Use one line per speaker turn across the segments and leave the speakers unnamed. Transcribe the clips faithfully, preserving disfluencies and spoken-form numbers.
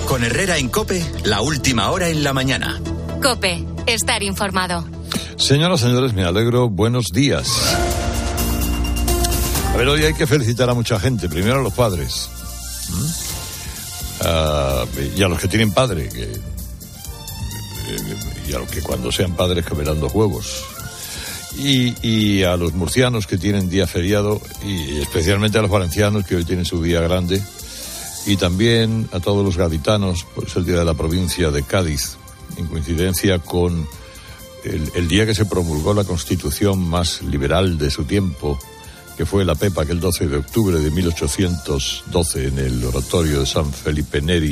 Con Herrera en COPE, la última hora en la mañana.
COPE, estar informado.
Señoras y señores, me alegro. Buenos días. A ver, hoy hay que felicitar a mucha gente. Primero a los padres. ¿Mm? Uh, y a los que tienen padre. Que, y a los que cuando sean padres comerán dos huevos. Y, y a los murcianos que tienen día feriado. Y especialmente a los valencianos que hoy tienen su día grande. Y también a todos los gaditanos, pues el día de la provincia de Cádiz, en coincidencia con el, el día que se promulgó la constitución más liberal de su tiempo, que fue la Pepa, aquel doce de octubre de mil ochocientos doce en el oratorio de San Felipe Neri.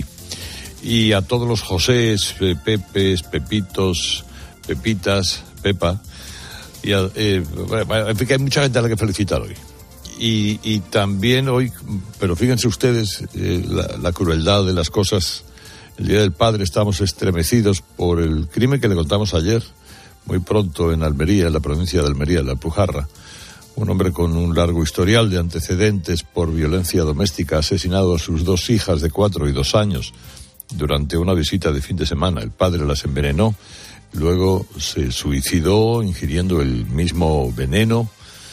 Y a todos los Josés, Pepes, Pepitos, Pepitas, Pepa, y a, eh, en fin, que hay mucha gente a la que felicitar hoy. Y, y también hoy, pero fíjense ustedes eh, la, la crueldad de las cosas. El Día del Padre estamos estremecidos por el crimen que le contamos ayer, muy pronto en Almería, en la provincia de Almería, en la Alpujarra. Un hombre con un largo historial de antecedentes por violencia doméstica, asesinado a sus dos hijas de cuatro y dos años durante una visita de fin de semana. El padre las envenenó, luego se suicidó ingiriendo el mismo veneno.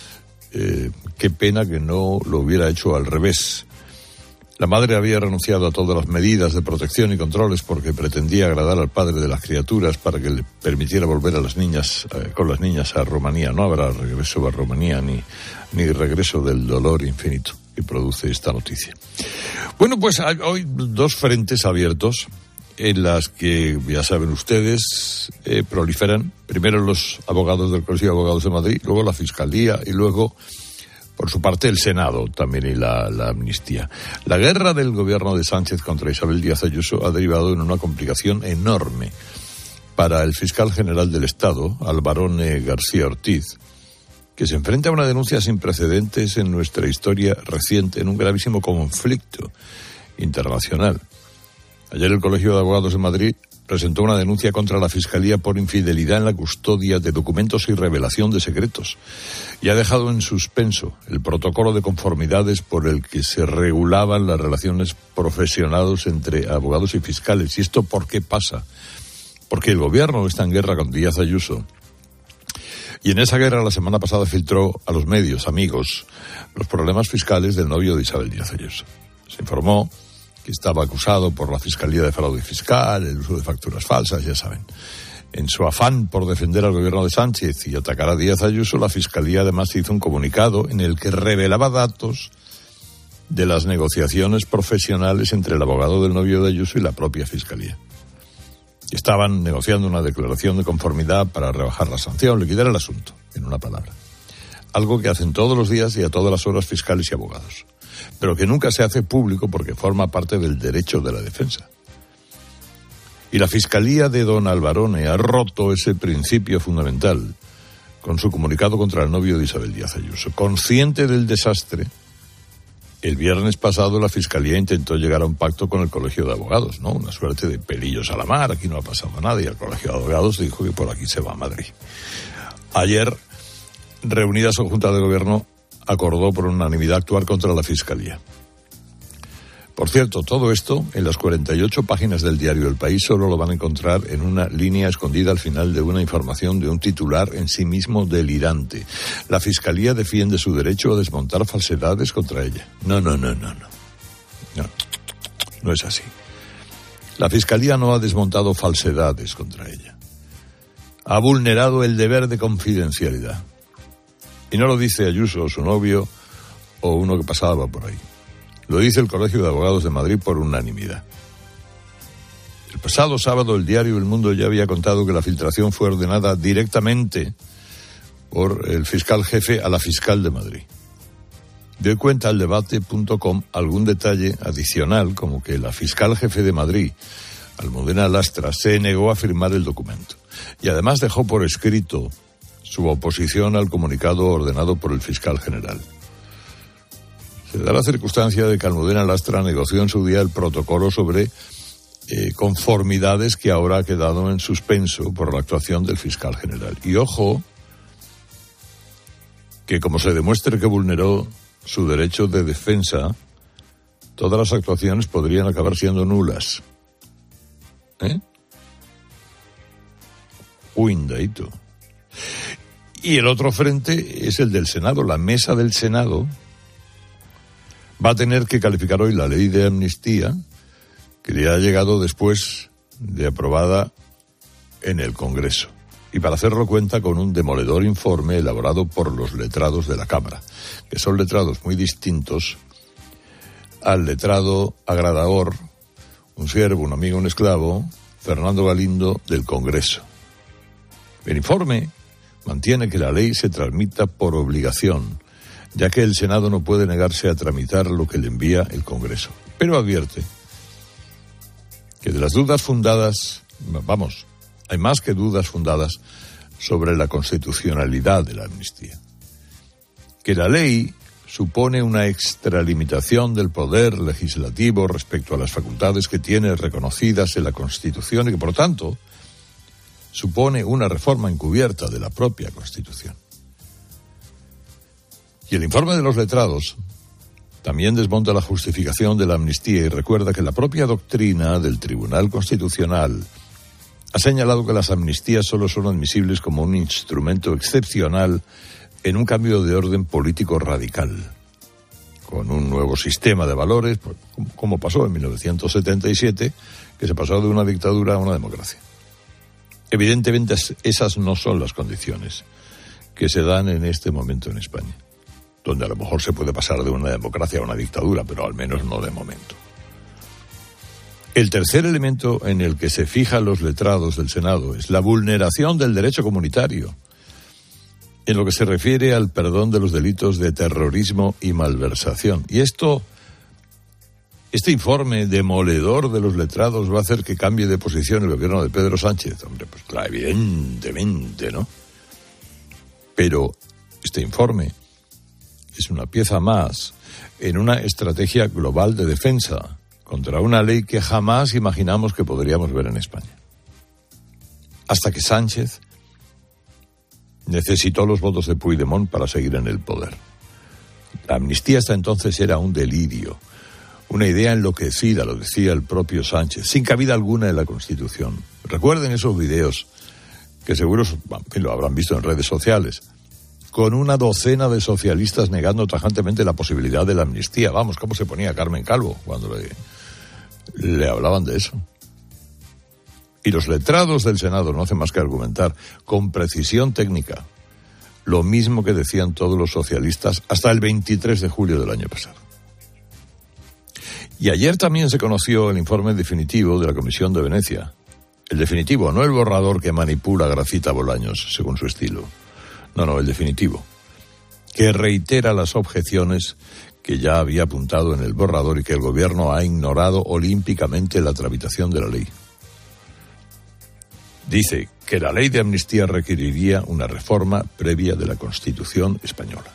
Eh, qué pena que no lo hubiera hecho al revés. La madre había renunciado a todas las medidas de protección y controles porque pretendía agradar al padre de las criaturas para que le permitiera volver a las niñas, eh, con las niñas a Rumanía. No habrá regreso a Rumanía ni, ni regreso del dolor infinito que produce esta noticia. Bueno, pues hay hoy dos frentes abiertos en las que, ya saben ustedes, eh, proliferan primero los abogados del Colegio de Abogados de Madrid, luego la Fiscalía y luego, por su parte, el Senado también y la, la amnistía. La guerra del gobierno de Sánchez contra Isabel Díaz Ayuso ha derivado en una complicación enorme para el fiscal general del Estado, Alvarone García Ortiz, que se enfrenta a una denuncia sin precedentes en nuestra historia reciente, en un gravísimo conflicto internacional. Ayer el Colegio de Abogados de Madrid presentó una denuncia contra la Fiscalía por infidelidad en la custodia de documentos y revelación de secretos y ha dejado en suspenso el protocolo de conformidades por el que se regulaban las relaciones profesionales entre abogados y fiscales. ¿Y esto por qué pasa? Porque el gobierno está en guerra con Díaz Ayuso y en esa guerra la semana pasada filtró a los medios amigos los problemas fiscales del novio de Isabel Díaz Ayuso. Se informó que estaba acusado por la Fiscalía de fraude fiscal, el uso de facturas falsas, ya saben. En su afán por defender al gobierno de Sánchez y atacar a Díaz Ayuso, la Fiscalía además hizo un comunicado en el que revelaba datos de las negociaciones profesionales entre el abogado del novio de Ayuso y la propia Fiscalía. Estaban negociando una declaración de conformidad para rebajar la sanción, liquidar el asunto, en una palabra. Algo que hacen todos los días y a todas las horas fiscales y abogados, pero que nunca se hace público porque forma parte del derecho de la defensa. Y la Fiscalía de don Alvarone ha roto ese principio fundamental con su comunicado contra el novio de Isabel Díaz Ayuso. Consciente del desastre, el viernes pasado la Fiscalía intentó llegar a un pacto con el Colegio de Abogados, ¿no? Una suerte de pelillos a la mar, aquí no ha pasado nada, y el Colegio de Abogados dijo que por aquí se va a Madrid. Ayer, reunida su Junta de Gobierno, acordó por unanimidad actuar contra la Fiscalía. Por cierto, todo esto, en las cuarenta y ocho páginas del diario El País, solo lo van a encontrar en una línea escondida al final de una información de un titular en sí mismo delirante. La Fiscalía defiende su derecho a desmontar falsedades contra ella. No, no, no, no, no. No, no es así. La Fiscalía no ha desmontado falsedades contra ella. Ha vulnerado el deber de confidencialidad. Y no lo dice Ayuso, su novio, o uno que pasaba por ahí. Lo dice el Colegio de Abogados de Madrid por unanimidad. El pasado sábado el diario El Mundo ya había contado que la filtración fue ordenada directamente por el fiscal jefe a la fiscal de Madrid. Dio cuenta al debate punto com algún detalle adicional, como que la fiscal jefe de Madrid, Almudena Lastra, se negó a firmar el documento. Y además dejó por escrito su oposición al comunicado ordenado por el fiscal general. Se da la circunstancia de que Almudena Lastra negoció en su día el protocolo sobre eh, conformidades que ahora ha quedado en suspenso por la actuación del fiscal general. Y ojo, que como se demuestre que vulneró su derecho de defensa, todas las actuaciones podrían acabar siendo nulas. ¿Eh? Cuidadito. Y el otro frente es el del Senado. La mesa del Senado va a tener que calificar hoy la ley de amnistía, que le ha llegado después de aprobada en el Congreso. Y para hacerlo cuenta con un demoledor informe elaborado por los letrados de la Cámara, que son letrados muy distintos al letrado agradador, un siervo, un amigo, un esclavo, Fernando Galindo, del Congreso. El informe mantiene que la ley se tramita por obligación, ya que el Senado no puede negarse a tramitar lo que le envía el Congreso. Pero advierte que de las dudas fundadas, vamos, hay más que dudas fundadas sobre la constitucionalidad de la amnistía. Que la ley supone una extralimitación del poder legislativo respecto a las facultades que tiene reconocidas en la Constitución y que, por tanto, supone una reforma encubierta de la propia Constitución. Y el informe de los letrados también desmonta la justificación de la amnistía y recuerda que la propia doctrina del Tribunal Constitucional ha señalado que las amnistías solo son admisibles como un instrumento excepcional en un cambio de orden político radical, con un nuevo sistema de valores, como pasó en mil novecientos setenta y siete, que se pasó de una dictadura a una democracia. Evidentemente, esas no son las condiciones que se dan en este momento en España, donde a lo mejor se puede pasar de una democracia a una dictadura, pero al menos no de momento. El tercer elemento en el que se fijan los letrados del Senado es la vulneración del derecho comunitario, en lo que se refiere al perdón de los delitos de terrorismo y malversación. Y esto, este informe demoledor de los letrados va a hacer que cambie de posición el gobierno de Pedro Sánchez. Hombre, pues claro, evidentemente, ¿no? Pero este informe es una pieza más en una estrategia global de defensa contra una ley que jamás imaginamos que podríamos ver en España. Hasta que Sánchez necesitó los votos de Puigdemont para seguir en el poder. La amnistía hasta entonces era un delirio, una idea enloquecida, lo decía el propio Sánchez, sin cabida alguna en la Constitución. Recuerden esos videos que seguro lo habrán visto en redes sociales, con una docena de socialistas negando tajantemente la posibilidad de la amnistía. Vamos, cómo se ponía Carmen Calvo cuando le, le hablaban de eso. Y los letrados del Senado no hacen más que argumentar con precisión técnica lo mismo que decían todos los socialistas hasta el veintitrés de julio del año pasado. Y ayer también se conoció el informe definitivo de la Comisión de Venecia. El definitivo, no el borrador que manipula Gracita Bolaños, según su estilo. No, no, el definitivo, que reitera las objeciones que ya había apuntado en el borrador y que el gobierno ha ignorado olímpicamente la tramitación de la ley. Dice que la ley de amnistía requeriría una reforma previa de la Constitución española.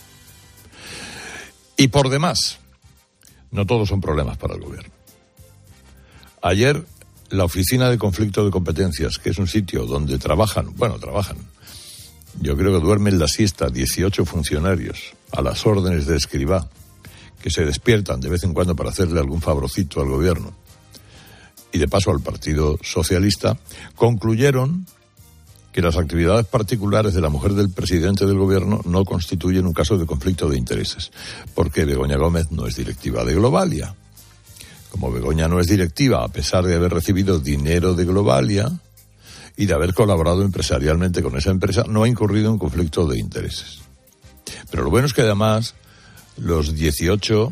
Y por demás, no todos son problemas para el gobierno. Ayer, la Oficina de Conflicto de Competencias, que es un sitio donde trabajan, bueno, trabajan, yo creo que duermen la siesta dieciocho funcionarios a las órdenes de Escrivá, que se despiertan de vez en cuando para hacerle algún favorcito al gobierno y de paso al Partido Socialista, concluyeron que las actividades particulares de la mujer del presidente del gobierno no constituyen un caso de conflicto de intereses, porque Begoña Gómez no es directiva de Globalia. Como Begoña no es directiva, a pesar de haber recibido dinero de Globalia y de haber colaborado empresarialmente con esa empresa, no ha incurrido en conflicto de intereses. Pero lo bueno es que además los dieciocho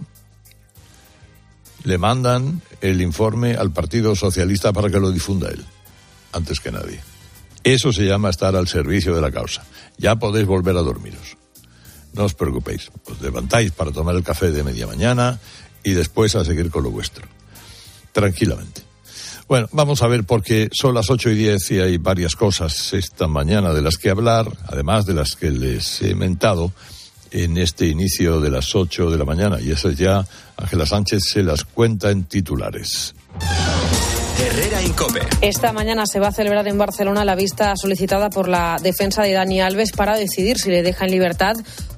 le mandan el informe al Partido Socialista para que lo difunda él, antes que nadie. Eso se llama estar al servicio de la causa. Ya podéis volver a dormiros. No os preocupéis. Os levantáis para tomar el café de media mañana y después a seguir con lo vuestro. Tranquilamente. Bueno, vamos a ver, porque son las ocho y diez y hay varias cosas esta mañana de las que hablar, además de las que les he mentado en este inicio de las ocho de la mañana. Y esas ya Ángela Sánchez se las cuenta en titulares.
Herrera Incope.
Esta mañana se va a celebrar en Barcelona la vista solicitada por la defensa de Dani Alves para decidir si le deja en libertad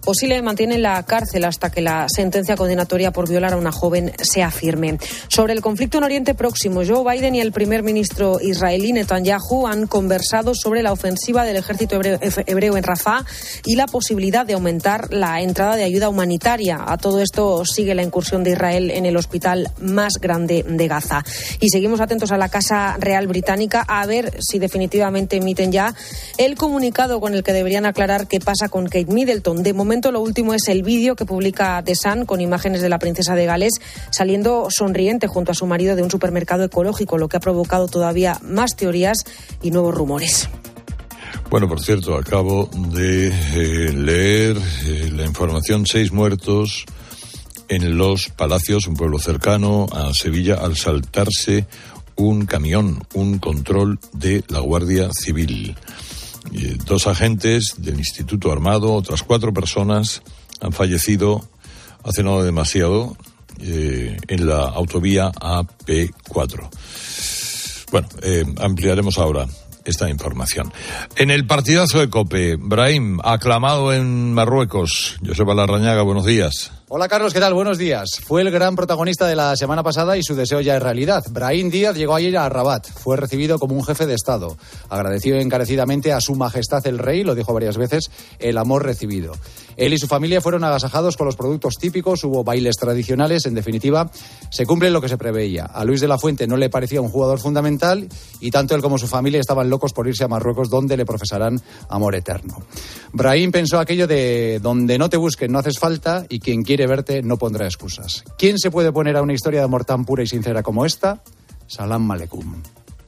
Osile mantiene en la cárcel hasta que la sentencia condenatoria por violar a una joven sea firme. Sobre el conflicto en Oriente Próximo, Joe Biden y el primer ministro israelí Netanyahu han conversado sobre la ofensiva del ejército hebreo, hebreo en Rafah y la posibilidad de aumentar la entrada de ayuda humanitaria. A todo esto sigue la incursión de Israel en el hospital más grande de Gaza. Y seguimos atentos a la Casa Real Británica a ver si definitivamente emiten ya el comunicado con el que deberían aclarar qué pasa con Kate Middleton. De momento lo último es el vídeo que publica The Sun con imágenes de la princesa de Gales saliendo sonriente junto a su marido de un supermercado ecológico, lo que ha provocado todavía más teorías y nuevos rumores.
Bueno, por cierto, acabo de eh, leer eh, la información, seis muertos en Los Palacios, un pueblo cercano a Sevilla, al saltarse un camión, un control de la Guardia Civil. Eh, dos agentes del Instituto Armado, otras cuatro personas han fallecido hace no demasiado eh, en la autovía A P cuatro. Bueno, eh, ampliaremos ahora esta información. En el partidazo de COPE, Brahim, aclamado en Marruecos. Joseba Larrañaga, buenos días.
Hola Carlos, ¿qué tal? Buenos días. Fue el gran protagonista de la semana pasada y su deseo ya es realidad. Brahim Díaz llegó ayer a Rabat. Fue recibido como un jefe de Estado. Agradeció encarecidamente a su majestad el rey, lo dijo varias veces, el amor recibido. Él y su familia fueron agasajados con los productos típicos, hubo bailes tradicionales, en definitiva, se cumple lo que se preveía. A Luis de la Fuente no le parecía un jugador fundamental y tanto él como su familia estaban locos por irse a Marruecos, donde le profesarán amor eterno. Brahim pensó aquello de donde no te busquen no haces falta y quien quiere verte no pondrá excusas. ¿Quién se puede poner a una historia de amor tan pura y sincera como esta? Salam aleikum.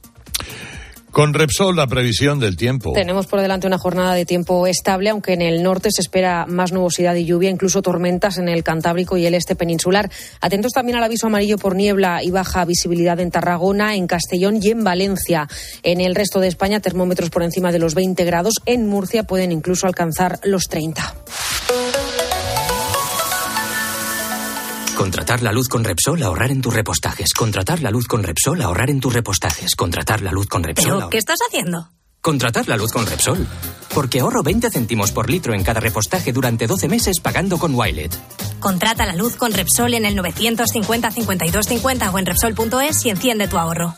Con Repsol, la previsión del tiempo.
Tenemos por delante una jornada de tiempo estable, aunque en el norte se espera más nubosidad y lluvia, incluso tormentas en el Cantábrico y el este peninsular. Atentos también al aviso amarillo por niebla y baja visibilidad en Tarragona, en Castellón y en Valencia. En el resto de España, termómetros por encima de los veinte grados. En Murcia pueden incluso alcanzar los treinta.
Contratar la luz con Repsol, ahorrar en tus repostajes. Contratar la luz con Repsol, ahorrar en tus repostajes. Contratar la luz con Repsol.
¿Pero qué estás haciendo?
Contratar la luz con Repsol. Porque ahorro veinte céntimos por litro en cada repostaje durante doce meses pagando con Wilet.
Contrata la luz con Repsol en el novecientos cincuenta cincuenta y dos cincuenta o en Repsol punto es y enciende tu ahorro.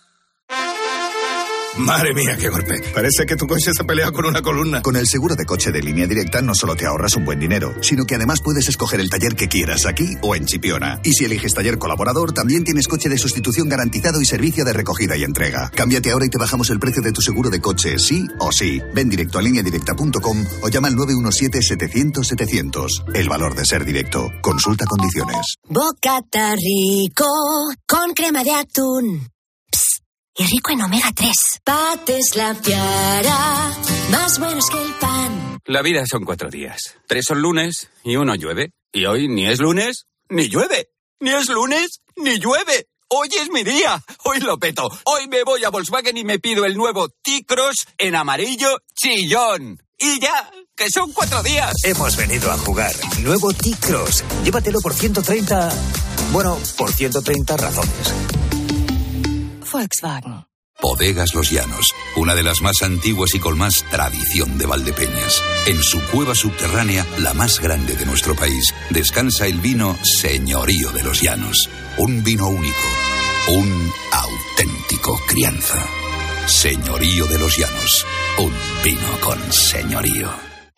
Madre mía, qué golpe. Parece que tu coche se ha peleado con una columna.
Con el seguro de coche de Línea Directa no solo te ahorras un buen dinero, sino que además puedes escoger el taller que quieras aquí o en Chipiona. Y si eliges taller colaborador, también tienes coche de sustitución garantizado y servicio de recogida y entrega. Cámbiate ahora y te bajamos el precio de tu seguro de coche, sí o sí. Ven directo a línea directa punto com o llama al nueve uno siete setecientos setecientos. El valor de ser directo. Consulta condiciones.
Bocata rico con crema de atún. Y rico en omega tres. Pates la piara, más buenos que el pan.
La vida son cuatro días. Tres son lunes y uno llueve. Y hoy ni es lunes, ni llueve. Ni es lunes, ni llueve. Hoy es mi día. Hoy lo peto. Hoy me voy a Volkswagen y me pido el nuevo T-Cross en amarillo chillón. Y ya, que son cuatro días.
Hemos venido a jugar. Nuevo T-Cross. Llévatelo por ciento treinta... Bueno, por ciento treinta razones.
Volkswagen.
Bodegas Los Llanos, una de las más antiguas y con más tradición de Valdepeñas. En su cueva subterránea, la más grande de nuestro país, descansa el vino Señorío de Los Llanos. Un vino único, un auténtico crianza. Señorío de Los Llanos, un vino con señorío.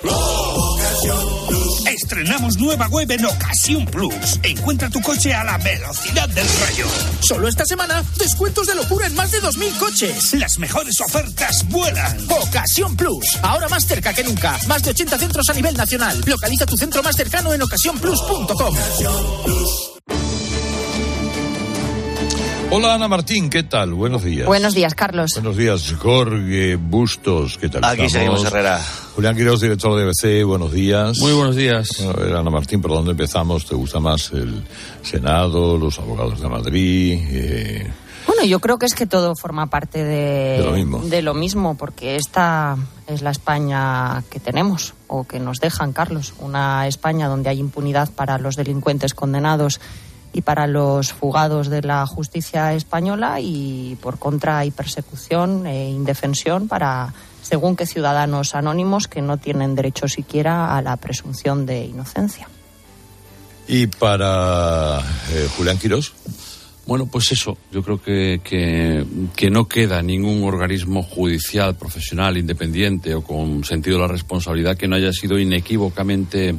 Estrenamos nueva web en Ocasión Plus. Encuentra tu coche a la velocidad del rayo. Solo esta semana, descuentos de locura en más de dos mil coches. Las mejores ofertas vuelan. Ocasión Plus. Ahora más cerca que nunca. Más de ochenta centros a nivel nacional. Localiza tu centro más cercano en ocasión plus punto com.
Hola Ana Martín, ¿qué tal? Buenos días.
Buenos días, Carlos.
Buenos días, Jorge Bustos, ¿qué tal?
Aquí
estamos?
seguimos, Herrera.
Julián Quiroz, director de B C, buenos días.
Muy buenos días.
Bueno, a ver, Ana Martín, ¿por dónde empezamos? ¿Te gusta más el Senado, los abogados de Madrid? Eh...
Bueno, yo creo que es que todo forma parte de,
de, lo mismo.
de lo mismo, porque esta es la España que tenemos, o que nos dejan, Carlos. Una España donde hay impunidad para los delincuentes condenados y para los fugados de la justicia española, y por contra hay persecución e indefensión para según qué ciudadanos anónimos que no tienen derecho siquiera a la presunción de inocencia.
¿Y para eh, Julián Quirós?
Bueno, pues eso, yo creo que, que, que no queda ningún organismo judicial, profesional, independiente o con sentido de la responsabilidad que no haya sido inequívocamente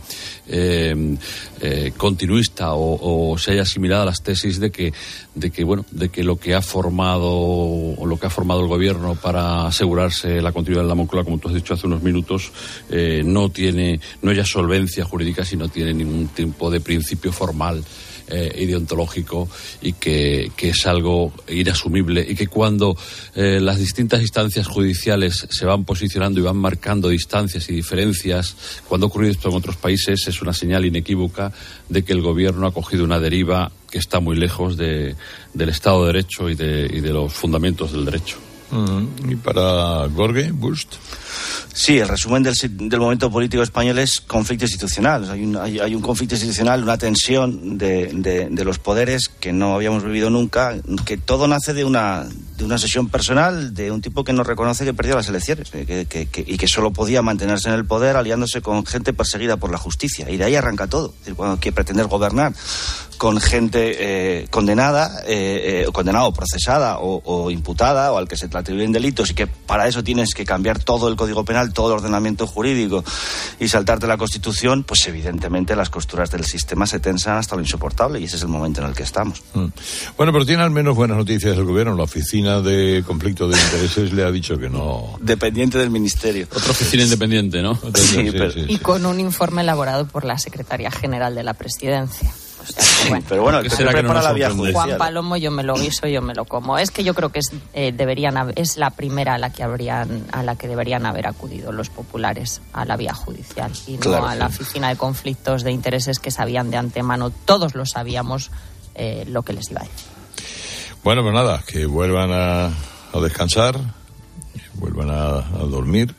eh, eh, continuista o, o se haya asimilado a las tesis de que, de que, bueno, de que lo que ha formado o lo que ha formado el gobierno para asegurarse la continuidad de la Moncloa, como tú has dicho hace unos minutos, eh, no tiene, no haya solvencia jurídica, sino tiene ningún tipo de principio formal Eh, ideontológico, y que, que es algo inasumible, y que cuando eh, las distintas instancias judiciales se van posicionando y van marcando distancias y diferencias, cuando ha ocurrido esto en otros países, es una señal inequívoca de que el gobierno ha cogido una deriva que está muy lejos de, del Estado de Derecho y de, y de los fundamentos del derecho.
Mm, y para Jorge Bust.
Sí, el resumen del, del momento político español es conflicto institucional. O sea, hay, un, hay, hay un conflicto institucional, una tensión de, de, de los poderes que no habíamos vivido nunca, que todo nace de una, de una sesión personal de un tipo que no reconoce que perdió las elecciones que, que, que, y que solo podía mantenerse en el poder aliándose con gente perseguida por la justicia. Y de ahí arranca todo. Es decir, cuando quiere pretender gobernar con gente eh, condenada, eh, eh, condenada o procesada o, o imputada, o al que se te atribuyen delitos, y que para eso tienes que cambiar todo el Código Penal, todo el ordenamiento jurídico y saltarte la Constitución, pues evidentemente las costuras del sistema se tensan hasta lo insoportable, y ese es el momento en el que estamos.
Mm. Bueno, pero tiene al menos buenas noticias el gobierno. La oficina de conflicto de intereses le ha dicho que no.
Dependiente del ministerio.
Otra oficina independiente, ¿no?
Sí, sí, pero...
y con un informe elaborado por la Secretaría General de la Presidencia. O sea, que, bueno,
pero bueno, que se prepara la vía judicial.
Juan Palomo, yo me lo guiso, yo me lo como. Es que yo creo que es eh, deberían es la primera a la que habrían a la que deberían haber acudido los populares, a la vía judicial, y no claro, a la sí. oficina de conflictos de intereses, que sabían de antemano, todos lo sabíamos, eh, lo que les iba a decir.
Bueno, pues nada, que vuelvan a, a descansar, vuelvan a, a dormir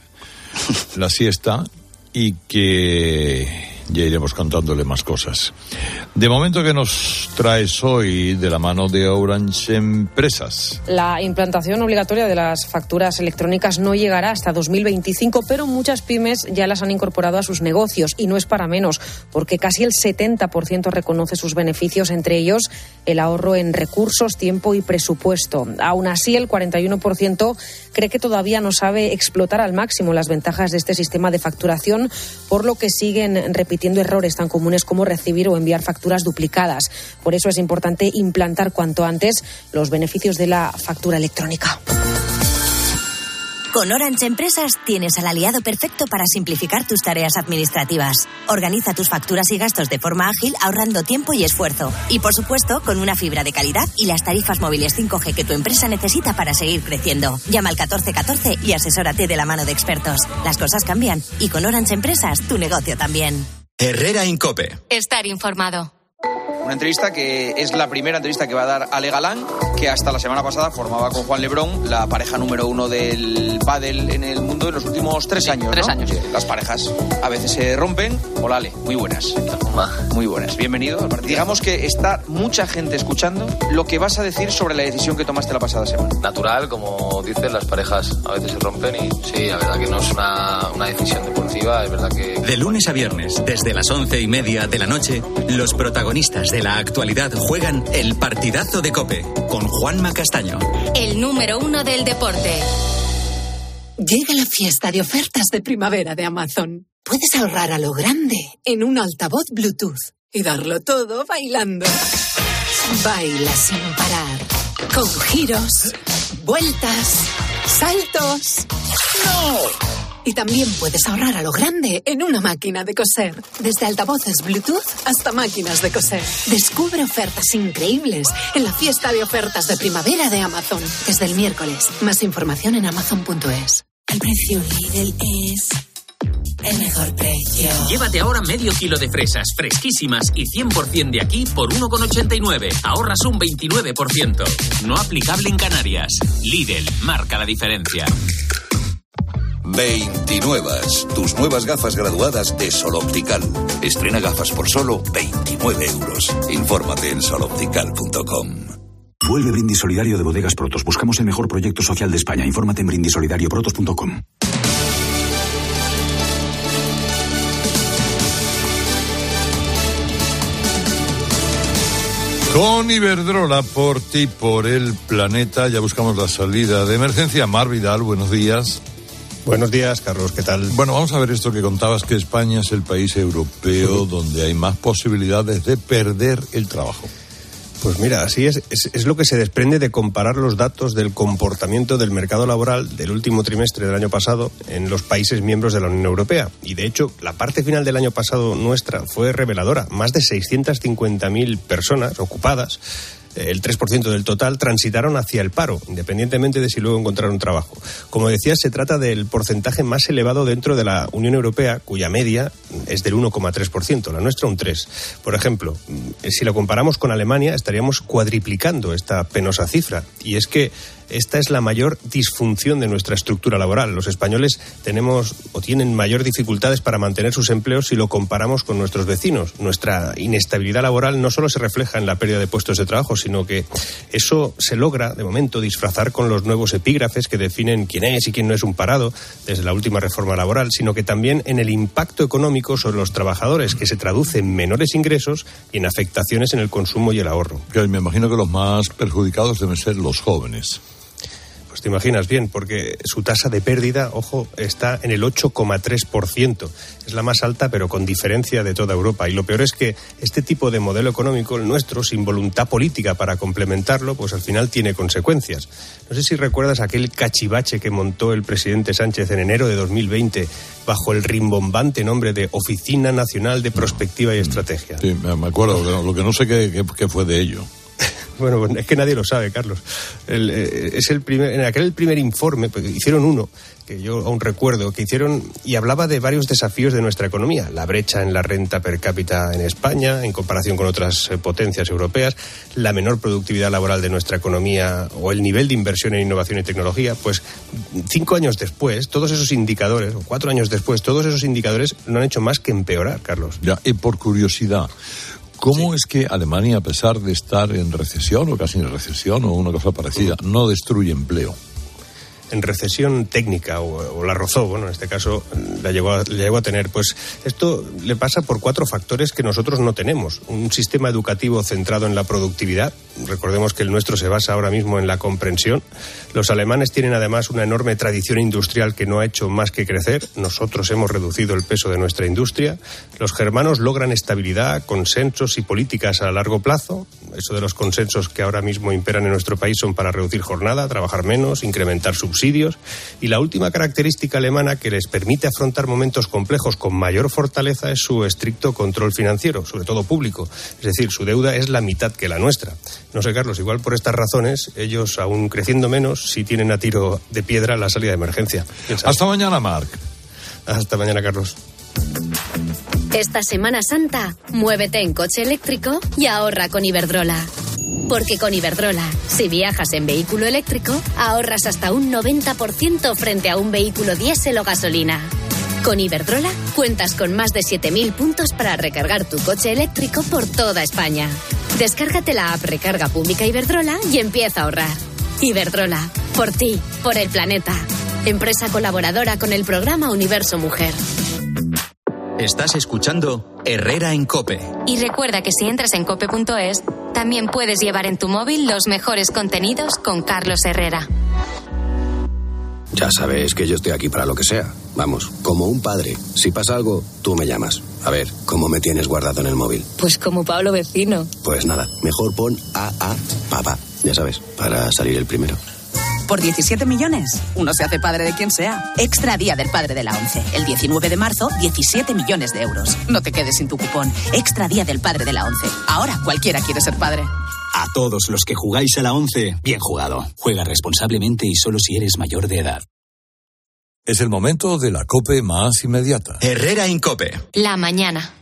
la siesta, y que ya iremos contándole más cosas. De momento, ¿qué nos traes hoy de la mano de Orange Empresas?
La implantación obligatoria de las facturas electrónicas no llegará hasta dos mil veinticinco, pero muchas pymes ya las han incorporado a sus negocios, y no es para menos, porque casi el setenta por ciento reconoce sus beneficios, entre ellos el ahorro en recursos, tiempo y presupuesto. Aún así, el cuarenta y uno por ciento cree que todavía no sabe explotar al máximo las ventajas de este sistema de facturación, por lo que siguen repitiendo errores tan comunes como recibir o enviar facturas duplicadas. Por eso es importante implantar cuanto antes los beneficios de la factura electrónica.
Con Orange Empresas tienes al aliado perfecto para simplificar tus tareas administrativas. Organiza tus facturas y gastos de forma ágil, ahorrando tiempo y esfuerzo. Y por supuesto, con una fibra de calidad y las tarifas móviles cinco G que tu empresa necesita para seguir creciendo. Llama al catorce catorce y asesórate de la mano de expertos. Las cosas cambian, y con Orange Empresas tu negocio también.
Herrera en COPE.
Estar informado.
Una entrevista que es la primera entrevista que va a dar Ale Galán, que hasta la semana pasada formaba con Juan Lebrón la pareja número uno del pádel en el mundo en los últimos tres
sí,
años.
Tres
¿no?
años.
Las parejas a veces se rompen. Hola Ale, muy buenas. Muy buenas. Bienvenido al partido. Digamos que está mucha gente escuchando lo que vas a decir sobre la decisión que tomaste la pasada semana.
Natural, como dices, las parejas a veces se rompen, y sí, la verdad que no es una, una decisión deportiva, es verdad que...
De lunes a viernes, desde las once y media de la noche, los protagonistas de la actualidad juegan el partidazo de COPE con Juanma Castaño.
El número uno del deporte.
Llega la fiesta de ofertas de primavera de Amazon. Puedes ahorrar a lo grande en un altavoz Bluetooth y darlo todo bailando. Baila sin parar, con giros, vueltas, saltos. ¡No! Y también puedes ahorrar a lo grande en una máquina de coser. Desde altavoces Bluetooth hasta máquinas de coser. Descubre ofertas increíbles en la fiesta de ofertas de primavera de Amazon. Desde el miércoles. Más información en amazon punto es.
El precio Lidl es el mejor precio.
Llévate ahora medio kilo de fresas fresquísimas y cien por ciento de aquí por uno con ochenta y nueve. Ahorras un veintinueve por ciento. No aplicable en Canarias. Lidl marca la diferencia.
veintinuevas. Tus nuevas gafas graduadas de Sol Optical. Estrena gafas por solo veintinueve euros. Infórmate en sol optical punto com.
Vuelve Brindis Solidario de Bodegas Protos. Buscamos el mejor proyecto social de España. Infórmate en brindis solidario protos punto com.
Con Iberdrola, por ti, por el planeta, ya buscamos la salida de emergencia. Mar Vidal, buenos días.
Buenos días, Carlos, ¿qué tal?
Bueno, vamos a ver esto que contabas, que España es el país europeo donde hay más posibilidades de perder el trabajo.
Pues mira, así es, es, es lo que se desprende de comparar los datos del comportamiento del mercado laboral del último trimestre del año pasado en los países miembros de la Unión Europea. Y de hecho, la parte final del año pasado nuestra fue reveladora. Más de seiscientas cincuenta mil personas ocupadas, el tres por ciento del total, transitaron hacia el paro, independientemente de si luego encontraron trabajo. Como decías, se trata del porcentaje más elevado dentro de la Unión Europea, cuya media es del uno coma tres por ciento, la nuestra un tres por ciento. Por ejemplo, si lo comparamos con Alemania, estaríamos cuadriplicando esta penosa cifra. Y es que esta es la mayor disfunción de nuestra estructura laboral. Los españoles tenemos o tienen mayor dificultades para mantener sus empleos si lo comparamos con nuestros vecinos. Nuestra inestabilidad laboral no solo se refleja en la pérdida de puestos de trabajo, sino que eso se logra, de momento, disfrazar con los nuevos epígrafes que definen quién es y quién no es un parado desde la última reforma laboral, sino que también en el impacto económico sobre los trabajadores, que se traduce en menores ingresos y en afectaciones en el consumo y el ahorro.
Yo me imagino que los más perjudicados deben ser los jóvenes.
Pues te imaginas bien, porque su tasa de pérdida, ojo, está en el ocho coma tres por ciento. Es la más alta, pero con diferencia de toda Europa. Y lo peor es que este tipo de modelo económico, el nuestro, sin voluntad política para complementarlo, pues al final tiene consecuencias. No sé si recuerdas aquel cachivache que montó el presidente Sánchez en enero de dos mil veinte bajo el rimbombante nombre de Oficina Nacional de Prospectiva y Estrategia.
Sí, me acuerdo, lo que no sé qué, qué, qué fue de ello.
Bueno, es que nadie lo sabe, Carlos. El, eh, es el primer, en aquel primer informe, porque hicieron uno, que yo aún recuerdo, que hicieron y hablaba de varios desafíos de nuestra economía. La brecha en la renta per cápita en España, en comparación con otras eh, potencias europeas, la menor productividad laboral de nuestra economía o el nivel de inversión en innovación y tecnología. Pues cinco años después, todos esos indicadores, o cuatro años después, todos esos indicadores no han hecho más que empeorar, Carlos.
Ya, y por curiosidad, ¿cómo es que Alemania, a pesar de estar en recesión o casi en recesión o una cosa parecida, no destruye empleo?
En recesión técnica, o, o la rozó, bueno, en este caso la llegó, a, la llegó a tener. Pues esto le pasa por cuatro factores que nosotros no tenemos. Un sistema educativo centrado en la productividad. Recordemos que el nuestro se basa ahora mismo en la comprensión. Los alemanes tienen además una enorme tradición industrial que no ha hecho más que crecer. Nosotros hemos reducido el peso de nuestra industria. Los germanos logran estabilidad, consensos y políticas a largo plazo. Eso de los consensos que ahora mismo imperan en nuestro país son para reducir jornada, trabajar menos, incrementar subsidios. Y la última característica alemana que les permite afrontar momentos complejos con mayor fortaleza es su estricto control financiero, sobre todo público. Es decir, su deuda es la mitad que la nuestra. No sé, Carlos, igual por estas razones, ellos, aún creciendo menos, sí tienen a tiro de piedra la salida de emergencia.
Hasta mañana, Marc.
Hasta mañana, Carlos.
Esta Semana Santa, muévete en coche eléctrico y ahorra con Iberdrola. Porque con Iberdrola, si viajas en vehículo eléctrico, ahorras hasta un noventa por ciento frente a un vehículo diésel o gasolina. Con Iberdrola, cuentas con más de siete mil puntos para recargar tu coche eléctrico por toda España. Descárgate la app Recarga Pública Iberdrola y empieza a ahorrar. Iberdrola, por ti, por el planeta. Empresa colaboradora con el programa Universo Mujer.
Estás escuchando Herrera en COPE.
Y recuerda que si entras en cope punto es, también puedes llevar en tu móvil los mejores contenidos con Carlos Herrera.
Ya sabes que yo estoy aquí para lo que sea. Vamos, como un padre. Si pasa algo, tú me llamas. A ver, ¿cómo me tienes guardado en el móvil?
Pues como Pablo Vecino.
Pues nada, mejor pon A A papá. Ya sabes, para salir el primero.
Por diecisiete millones, uno se hace padre de quien sea. Extra Día del Padre de la ONCE. El diecinueve de marzo, diecisiete millones de euros. No te quedes sin tu cupón. Extra Día del Padre de la ONCE. Ahora cualquiera quiere ser padre.
A todos los que jugáis a la ONCE, bien jugado. Juega responsablemente y solo si eres mayor de edad.
Es el momento de la COPE más inmediata.
Herrera en COPE.
La mañana.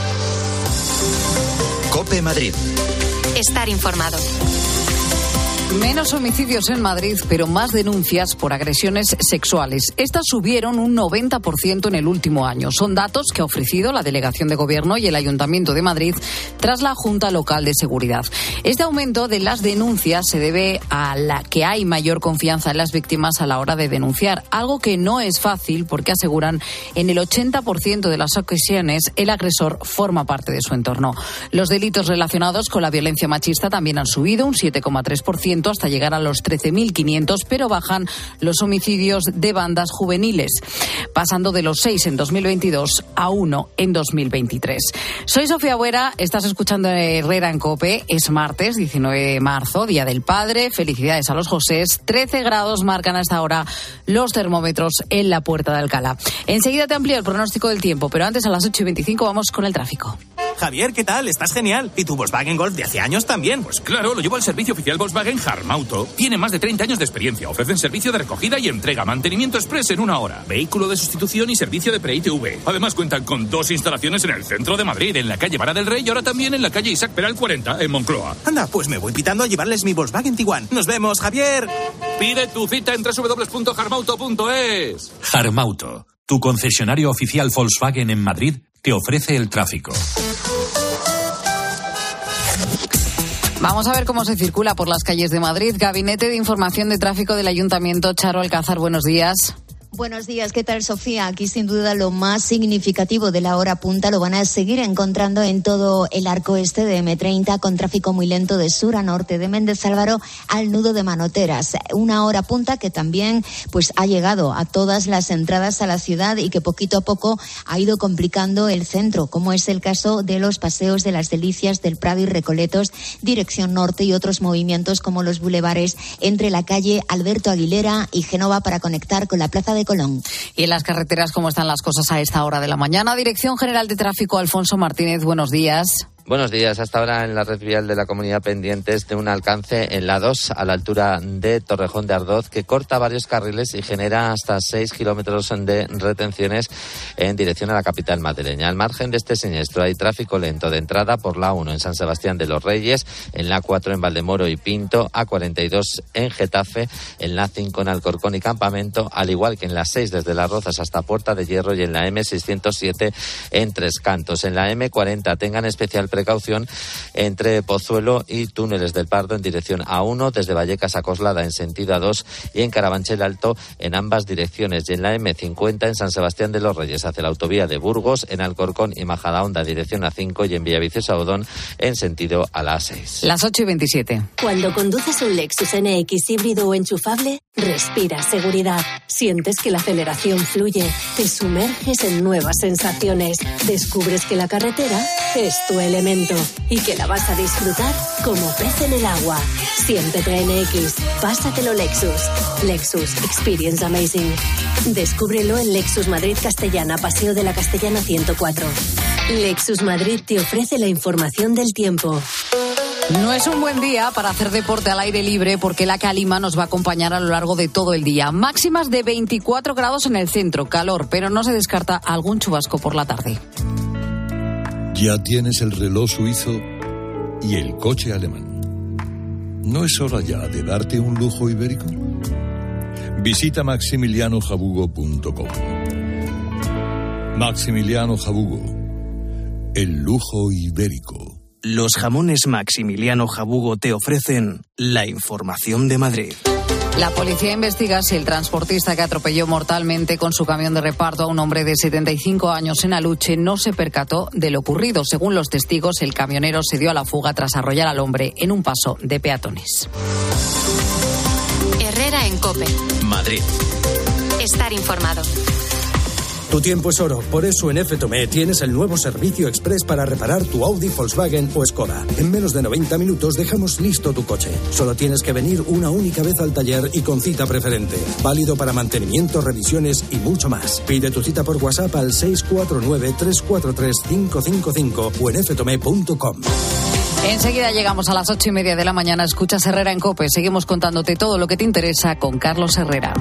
COPE Madrid.
Estar informado.
Menos homicidios en Madrid, pero más denuncias por agresiones sexuales. Estas subieron un noventa por ciento en el último año. Son datos que ha ofrecido la Delegación de Gobierno y el Ayuntamiento de Madrid tras la Junta Local de Seguridad. Este aumento de las denuncias se debe a la que hay mayor confianza en las víctimas a la hora de denunciar, algo que no es fácil porque aseguran en el ochenta por ciento de las ocasiones el agresor forma parte de su entorno. Los delitos relacionados con la violencia machista también han subido un siete coma tres por ciento hasta llegar a los trece mil quinientos, pero bajan los homicidios de bandas juveniles, pasando de los seis en dos mil veintidós a uno en dos mil veintitrés. Soy Sofía Buera, estás escuchando Herrera en COPE. Es martes, diecinueve de marzo, Día del Padre. Felicidades a los Josés. trece grados marcan hasta ahora los termómetros en la Puerta de Alcalá. Enseguida te amplío el pronóstico del tiempo, pero antes a las ocho y veinticinco vamos con el tráfico.
Javier, ¿qué tal? Estás genial. ¿Y tu Volkswagen Golf de hace años también?
Pues claro, lo llevo al servicio oficial Volkswagen Harmauto. Tiene más de treinta años de experiencia. Ofrecen servicio de recogida y entrega, mantenimiento express en una hora, vehículo de sustitución y servicio de pre-I T V. Además cuentan con dos instalaciones en el centro de Madrid, en la calle Vara del Rey y ahora también en la calle Isaac Peral cuarenta, en Moncloa.
Anda, pues me voy pitando a llevarles mi Volkswagen Tiguan. ¡Nos vemos, Javier!
Pide tu cita en doble u doble u doble u punto harmauto punto es.
Harmauto, tu concesionario oficial Volkswagen en Madrid, te ofrece el tráfico.
Vamos a ver cómo se circula por las calles de Madrid. Gabinete de Información de Tráfico del Ayuntamiento. Charo Alcázar, buenos días.
Buenos días, ¿qué tal, Sofía? Aquí sin duda lo más significativo de la hora punta lo van a seguir encontrando en todo el arco este de eme treinta, con tráfico muy lento de sur a norte, de Méndez Álvaro al nudo de Manoteras. Una hora punta que también pues ha llegado a todas las entradas a la ciudad y que poquito a poco ha ido complicando el centro, como es el caso de los paseos de las Delicias, del Prado y Recoletos, dirección norte, y otros movimientos como los bulevares entre la calle Alberto Aguilera y Génova para conectar con la plaza de Colón.
Y en las carreteras, ¿cómo están las cosas a esta hora de la mañana? Dirección General de Tráfico, Alfonso Martínez, buenos días.
Buenos días. Hasta ahora en la red vial de la Comunidad pendientes de un alcance en la dos a la altura de Torrejón de Ardoz, que corta varios carriles y genera hasta seis kilómetros de retenciones en dirección a la capital madrileña. Al margen de este siniestro hay tráfico lento de entrada por la uno en San Sebastián de los Reyes, en la cuatro en Valdemoro y Pinto, A cuarenta y dos en Getafe, en la cinco en Alcorcón y Campamento, al igual que en la seis desde Las Rozas hasta Puerta de Hierro y en la eme seiscientos siete en Tres Cantos. En la eme cuarenta tengan especial precaución entre Pozuelo y Túneles del Pardo en dirección A uno, desde Vallecas a Coslada en sentido A dos y en Carabanchel Alto en ambas direcciones. Y en la eme cincuenta en San Sebastián de los Reyes hacia la autovía de Burgos, en Alcorcón y Majadahonda en dirección A cinco y en Villaviciosa Odón en sentido a la A seis.
Las ocho y veintisiete.
Cuando conduces un Lexus ene equis híbrido o enchufable, respira seguridad. Sientes que la aceleración fluye, te sumerges en nuevas sensaciones, descubres que la carretera es tu elemento y que la vas a disfrutar como pez en el agua. Siéntete ene equis, pásatelo Lexus. Lexus Experience Amazing. Descúbrelo en Lexus Madrid Castellana, Paseo de la Castellana ciento cuatro. Lexus Madrid te ofrece la información del tiempo.
No es un buen día para hacer deporte al aire libre porque la calima nos va a acompañar a lo largo de todo el día. Máximas de veinticuatro grados en el centro, calor, pero no se descarta algún chubasco por la tarde.
Ya tienes el reloj suizo y el coche alemán. ¿No es hora ya de darte un lujo ibérico? Visita maximiliano jabugo punto com. Maximiliano Jabugo, el lujo ibérico.
Los jamones Maximiliano Jabugo te ofrecen la información de Madrid.
La policía investiga si el transportista que atropelló mortalmente con su camión de reparto a un hombre de setenta y cinco años en Aluche no se percató de lo ocurrido. Según los testigos, el camionero se dio a la fuga tras arrollar al hombre en un paso de peatones.
Herrera en COPE.
Madrid.
Estar informado.
Tu tiempo es oro, por eso en F Tomé tienes el nuevo servicio express para reparar tu Audi, Volkswagen o Skoda. En menos de noventa minutos dejamos listo tu coche. Solo tienes que venir una única vez al taller y con cita preferente. Válido para mantenimiento, revisiones y mucho más. Pide tu cita por WhatsApp al seis cuatro nueve, tres cuatro tres, cinco cinco cinco o en f tomé punto com.
Enseguida llegamos a las ocho y media de la mañana. Escuchas Herrera en COPE. Seguimos contándote todo lo que te interesa con Carlos Herrera.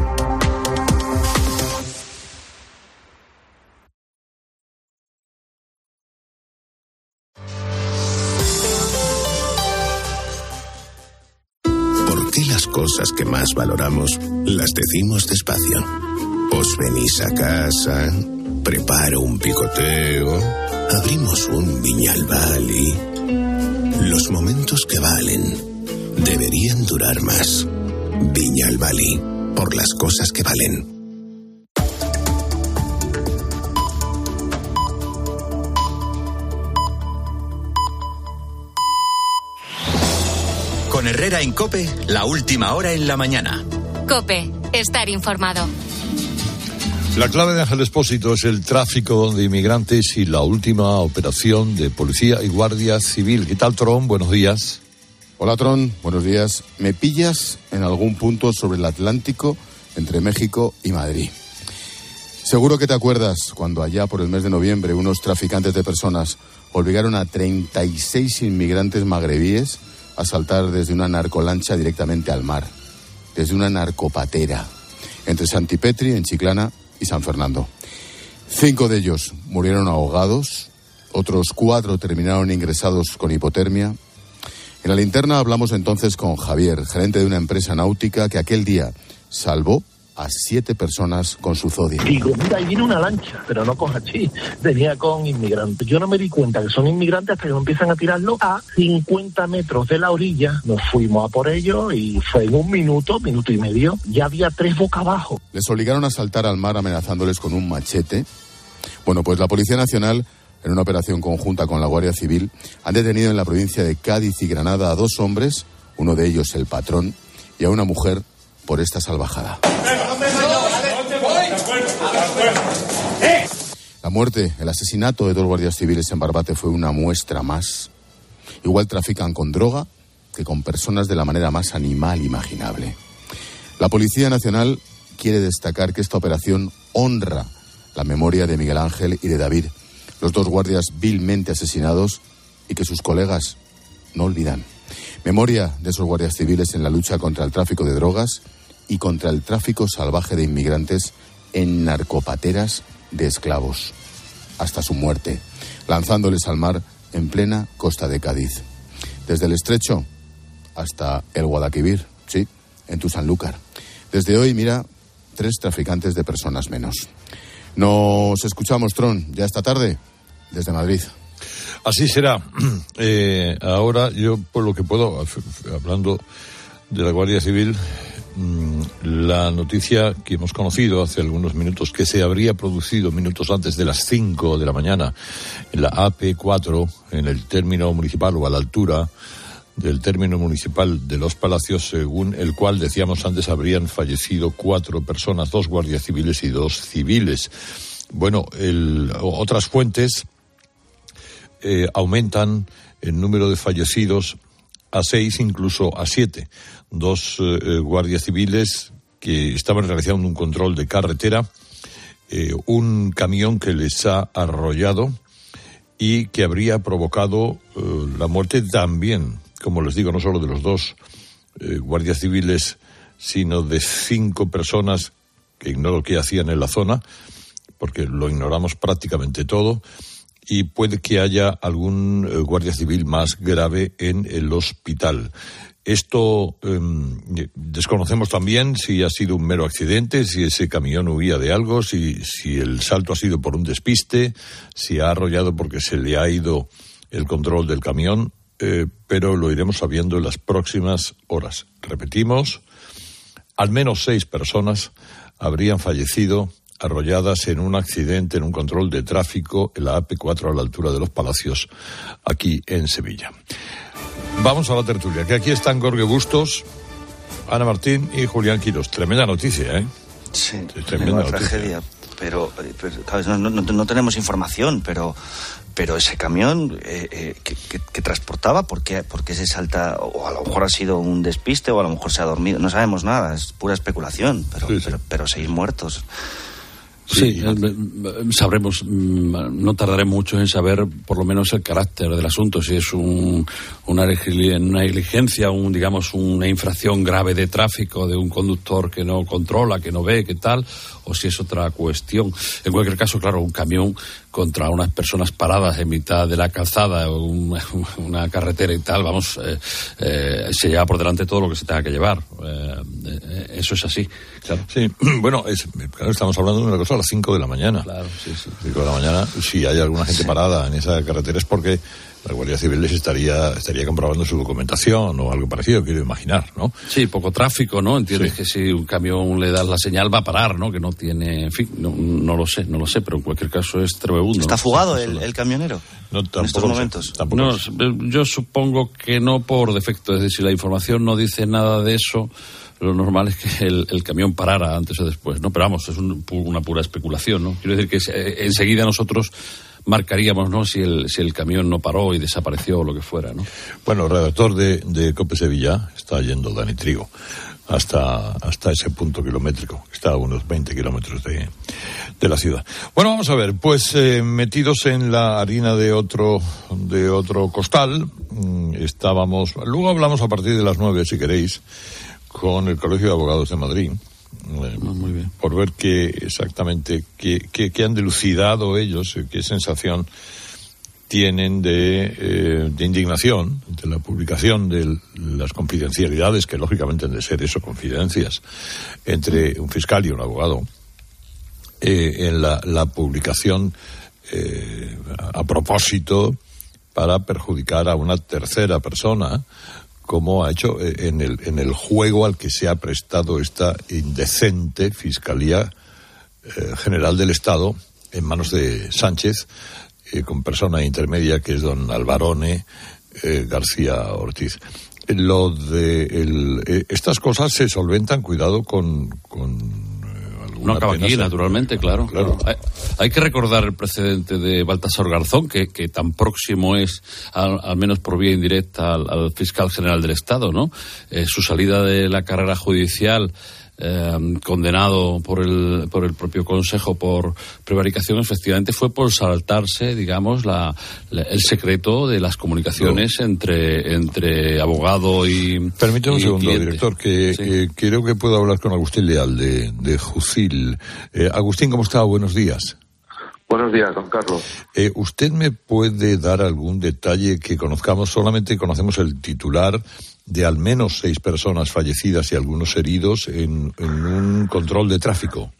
qué las cosas que más valoramos las decimos despacio? Os venís a casa, preparo un picoteo, abrimos un Viñalbali. Los momentos que valen deberían durar más. Viñalbali, por las cosas que valen.
Con Herrera en COPE, la última hora en la mañana.
COPE, estar informado.
La clave de Ángel Expósito es el tráfico de inmigrantes y la última operación de policía y guardia civil. ¿Qué tal, Tron? Buenos días.
Hola, Tron. Buenos días. Me pillas en algún punto sobre el Atlántico entre México y Madrid. Seguro que te acuerdas cuando allá por el mes de noviembre unos traficantes de personas obligaron a treinta y seis inmigrantes magrebíes a saltar desde una narcolancha directamente al mar, desde una narcopatera, entre Santipetri, en Chiclana, y San Fernando. Cinco de ellos murieron ahogados, otros cuatro terminaron ingresados con hipotermia. En la linterna hablamos entonces con Javier, gerente de una empresa náutica que aquel día salvó a siete personas con su Zodi.
Digo, mira, ahí viene una lancha, pero no con hachís, venía con inmigrantes. Yo no me di cuenta que son inmigrantes hasta que me empiezan a tirarlo a cincuenta metros de la orilla. Nos fuimos a por ellos y fue en un minuto, minuto y medio, ya había tres boca abajo.
Les obligaron a saltar al mar amenazándoles con un machete. Bueno, pues la Policía Nacional, en una operación conjunta con la Guardia Civil, han detenido en la provincia de Cádiz y Granada a dos hombres, uno de ellos el patrón, y a una mujer por esta salvajada. La muerte, el asesinato de dos guardias civiles en Barbate fue una muestra más. Igual trafican con droga que con personas de la manera más animal imaginable. La Policía Nacional quiere destacar que esta operación honra la memoria de Miguel Ángel y de David, los dos guardias vilmente asesinados, y que sus colegas no olvidan. Memoria de esos guardias civiles en la lucha contra el tráfico de drogas y contra el tráfico salvaje de inmigrantes en narcopateras de esclavos, hasta su muerte, lanzándoles al mar en plena costa de Cádiz. Desde el Estrecho hasta el Guadalquivir, sí, en tu Sanlúcar. Desde hoy, mira, tres traficantes de personas menos. Nos escuchamos, Tron, ya esta tarde, desde Madrid.
Así será. Eh, ahora yo, por lo que puedo, hablando de la Guardia Civil, la noticia que hemos conocido hace algunos minutos, que se habría producido minutos antes de las cinco de la mañana en la A P cuatro, en el término municipal o a la altura del término municipal de Los Palacios, según el cual, decíamos antes, habrían fallecido cuatro personas, dos guardias civiles y dos civiles. Bueno, el, otras fuentes eh, aumentan el número de fallecidos a seis, incluso a siete. Dos eh, guardias civiles que estaban realizando un control de carretera, eh, un camión que les ha arrollado y que habría provocado eh, la muerte también, como les digo, no solo de los dos eh, guardias civiles, sino de cinco personas que ignoro qué hacían en la zona, porque lo ignoramos prácticamente todo, y puede que haya algún eh, guardia civil más grave en el hospital. Esto eh, desconocemos también si ha sido un mero accidente, si ese camión huía de algo, si, si el salto ha sido por un despiste, si ha arrollado porque se le ha ido el control del camión, eh, pero lo iremos sabiendo en las próximas horas. Repetimos, al menos seis personas habrían fallecido arrolladas en un accidente, en un control de tráfico en la A P cuatro a la altura de Los Palacios, aquí en Sevilla. Vamos a la tertulia, que aquí están Jorge Bustos, Ana Martín y Julián Quirós. Tremenda noticia, ¿eh?
Sí,
tremenda
noticia. Tragedia. Pero, pero claro, no, no, no tenemos información, pero pero ese camión eh, eh, que, que, que transportaba, ¿por qué, ¿por qué se salta? O a lo mejor ha sido un despiste, o a lo mejor se ha dormido. No sabemos nada, es pura especulación, pero, sí, sí. pero, pero seis muertos.
Sí, sí, sabremos, no tardaré mucho en saber por lo menos el carácter del asunto, si es un, una, una negligencia, un, digamos, una infracción grave de tráfico de un conductor que no controla, que no ve, que tal, o si es otra cuestión. En cualquier caso, claro, un camión contra unas personas paradas en mitad de la calzada o un, una carretera y tal, vamos, eh, eh, se lleva por delante todo lo que se tenga que llevar. Eh, eh, eso es así, claro.
Sí, bueno, es, claro, estamos hablando de una cosa a las cinco de la mañana.
Claro, sí, sí.
cinco de la mañana, si hay alguna gente parada en esa carretera es porque la Guardia Civil les estaría estaría comprobando su documentación o algo parecido, quiero imaginar, ¿no?
Sí, poco tráfico, ¿no? Entiendes
sí.
que si un camión le das la señal va a parar, ¿no? Que no tiene, en fin, no, no lo sé, no lo sé, pero en cualquier caso es tremebundo.
¿Está
¿no?
fugado
sí,
el, el camionero?
No,
en estos momentos.
No, yo supongo que no por defecto, es decir, si la información no dice nada de eso, lo normal es que el, el camión parara antes o después, ¿no? Pero vamos, es un, una pura especulación, ¿no? Quiero decir que eh, enseguida nosotros marcaríamos, ¿no? Si el, si el camión no paró y desapareció o lo que fuera, ¿no?
Bueno, el redactor de, de COPE Sevilla está yendo, Dani Trigo, hasta, hasta ese punto kilométrico. Está a unos veinte kilómetros de, de la ciudad. Bueno, vamos a ver, pues eh, metidos en la harina de otro, de otro costal, mmm, estábamos, luego hablamos a partir de las nueve, si queréis, con el Colegio de Abogados de Madrid. Eh,
Muy bien.
Por ver qué exactamente, qué, qué, qué han dilucidado ellos, qué sensación tienen de, eh, de indignación de la publicación de las confidencialidades, que lógicamente han de ser eso, confidencias, entre un fiscal y un abogado, eh, en la, la publicación eh, a propósito para perjudicar a una tercera persona, como ha hecho en el, en el juego al que se ha prestado esta indecente Fiscalía eh, General del Estado en manos de Sánchez, eh, con persona intermedia que es don Alvarone eh, García Ortiz. Lo de el, eh, estas cosas se solventan, cuidado, con... con
No acaba aquí, naturalmente, claro. claro. claro. Hay, hay que recordar el precedente de Baltasar Garzón, que, que tan próximo es, al, al menos por vía indirecta, al, al fiscal general del Estado, ¿no? Eh, su salida de la carrera judicial, eh, condenado por el, por el propio Consejo por prevaricación, efectivamente fue por saltarse, digamos, la, la, el secreto de las comunicaciones no. entre, entre abogado y
Permítame un
y
segundo,
cliente.
director, que sí. eh, creo que puedo hablar con Agustín Leal de, de Jucil. Eh, Agustín, ¿cómo está? Buenos días.
Buenos días, don Carlos.
Eh, ¿Usted me puede dar algún detalle que conozcamos? Solamente conocemos el titular de al menos seis personas fallecidas y algunos heridos en, en un control de tráfico.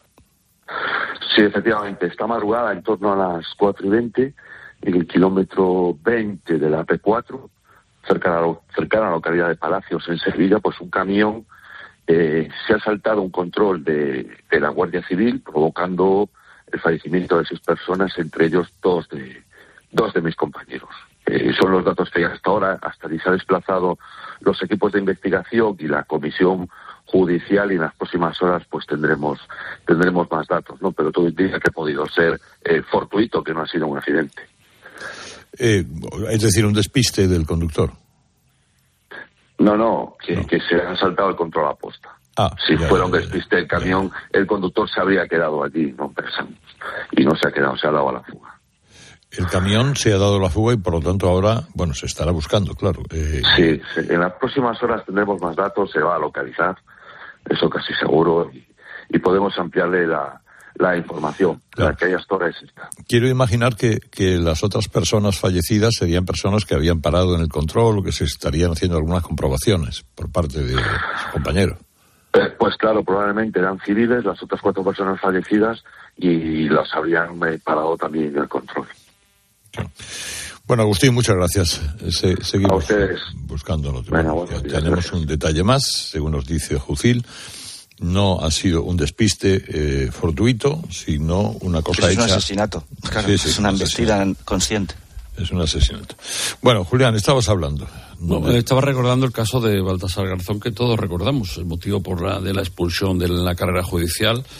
Sí, efectivamente. Esta madrugada, en torno a las cuatro y veinte, en el kilómetro veinte de la P cuatro, cerca a la, cerca a la localidad de Palacios, en Sevilla, pues un camión eh, se ha saltado un control de, de la Guardia Civil, provocando el fallecimiento de seis personas, entre ellos dos de, dos de mis compañeros. Eh, son los datos que hay hasta ahora, hasta que se han desplazado los equipos de investigación y la comisión judicial, y en las próximas horas pues tendremos tendremos más datos, ¿no? Pero todo indica que ha podido ser eh, fortuito, que no ha sido un accidente.
Eh, es decir, un despiste del conductor.
No, no, que,
no.
que se han saltado el control a posta.
Ah,
si
ya,
fuera un
ya,
despiste del camión,
ya.
el conductor se habría quedado allí, no pensamos. Y no se ha quedado, se ha dado a la fuga.
El camión se ha dado la fuga y por lo tanto ahora, bueno, se estará buscando, claro. Eh...
Sí, sí, en las próximas horas tendremos más datos, se va a localizar, eso casi seguro, y, y podemos ampliarle la, la información. Claro. La que hay hasta ahora es esta.
Quiero imaginar que, que las otras personas fallecidas serían personas que habían parado en el control o que se estarían haciendo algunas comprobaciones por parte de su compañero.
Eh, pues claro, probablemente eran civiles las otras cuatro personas fallecidas y las habrían eh, parado también en el control.
Bueno, Agustín, muchas gracias. Se, seguimos
a ustedes.
buscándolo.
Bueno,
ya
días,
tenemos
gracias.
un detalle más, según nos dice Jucil. No ha sido un despiste eh, fortuito, sino una cosa
es
hecha.
Es un asesinato, claro,
sí, sí,
es una
un
embestida
asesinato.
consciente.
Es un asesinato. Bueno, Julián, estabas hablando.
No, no, estaba recordando el caso de Baltasar Garzón, que todos recordamos, el motivo por la, de la expulsión de la carrera judicial.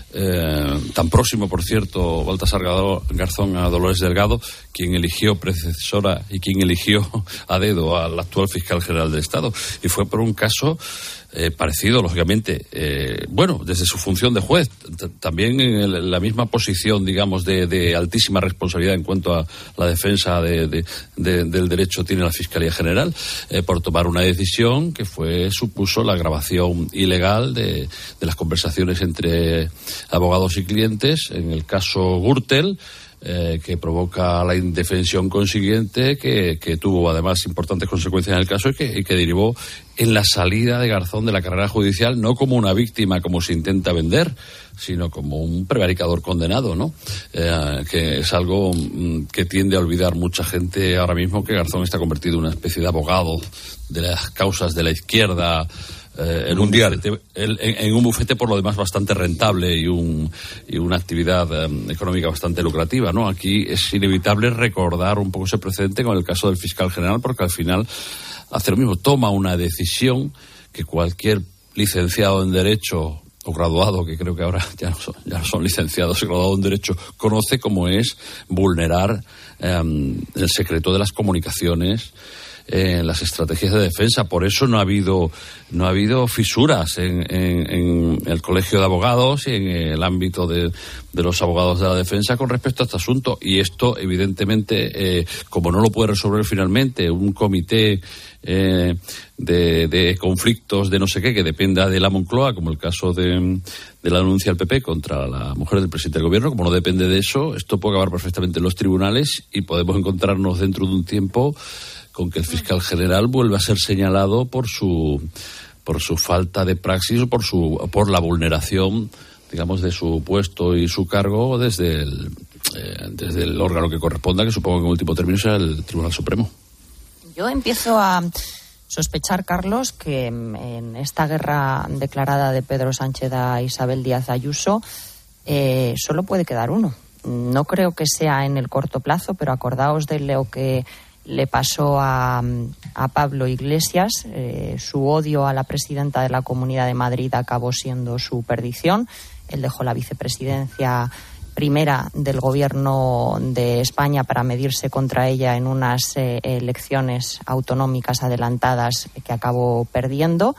Eh, tan próximo, por cierto, Baltasar Garzón a Dolores Delgado, quien eligió predecesora y quien eligió a dedo al actual fiscal general del Estado. Y fue por un caso eh, parecido, lógicamente, eh, bueno, desde su función de juez, t- también en el, la misma posición, digamos, de, de altísima responsabilidad en cuanto a la defensa de, de, de, del derecho tiene la Fiscalía General, eh, por tomar una decisión que fue supuso la grabación ilegal de, de las conversaciones entre abogados y clientes, en el caso Gürtel, eh, que provoca la indefensión consiguiente, que, que tuvo además importantes consecuencias en el caso y que, y que derivó en la salida de Garzón de la carrera judicial, no como una víctima como se intenta vender, sino como un prevaricador condenado, ¿no? Eh, que es algo mm, que tiende a olvidar mucha gente ahora mismo, que Garzón está convertido en una especie de abogado de las causas de la izquierda, Eh, en, un bufete, en, en un bufete por lo demás bastante rentable y, un, y una actividad eh, económica bastante lucrativa, ¿no? Aquí es inevitable recordar un poco ese precedente con el caso del fiscal general, porque al final hace lo mismo, toma una decisión que cualquier licenciado en Derecho o graduado, que creo que ahora ya no son, ya no son licenciados, graduado en Derecho, conoce, como es vulnerar eh, el secreto de las comunicaciones en las estrategias de defensa. Por eso no ha habido no ha habido fisuras en, en, en el Colegio de Abogados y en el ámbito de, de los abogados de la defensa con respecto a este asunto. Y esto, evidentemente, eh, como no lo puede resolver finalmente un comité eh, de, de conflictos de no sé qué, que dependa de la Moncloa, como el caso de, de la denuncia del P P contra la mujer del presidente del gobierno, como no depende de eso, esto puede acabar perfectamente en los tribunales y podemos encontrarnos dentro de un tiempo con que el fiscal general vuelve a ser señalado por su por su falta de praxis o por su por la vulneración, digamos, de su puesto y su cargo desde el eh, desde el órgano que corresponda, que supongo que en último término será el Tribunal Supremo.
Yo empiezo a sospechar, Carlos, que en esta guerra declarada de Pedro Sánchez a Isabel Díaz Ayuso eh, solo puede quedar uno. No creo que sea en el corto plazo, pero acordaos de lo que le pasó a, a Pablo Iglesias. Eh, su odio a la presidenta de la Comunidad de Madrid acabó siendo su perdición. Él dejó la vicepresidencia primera del Gobierno de España para medirse contra ella en unas eh, elecciones autonómicas adelantadas que acabó perdiendo.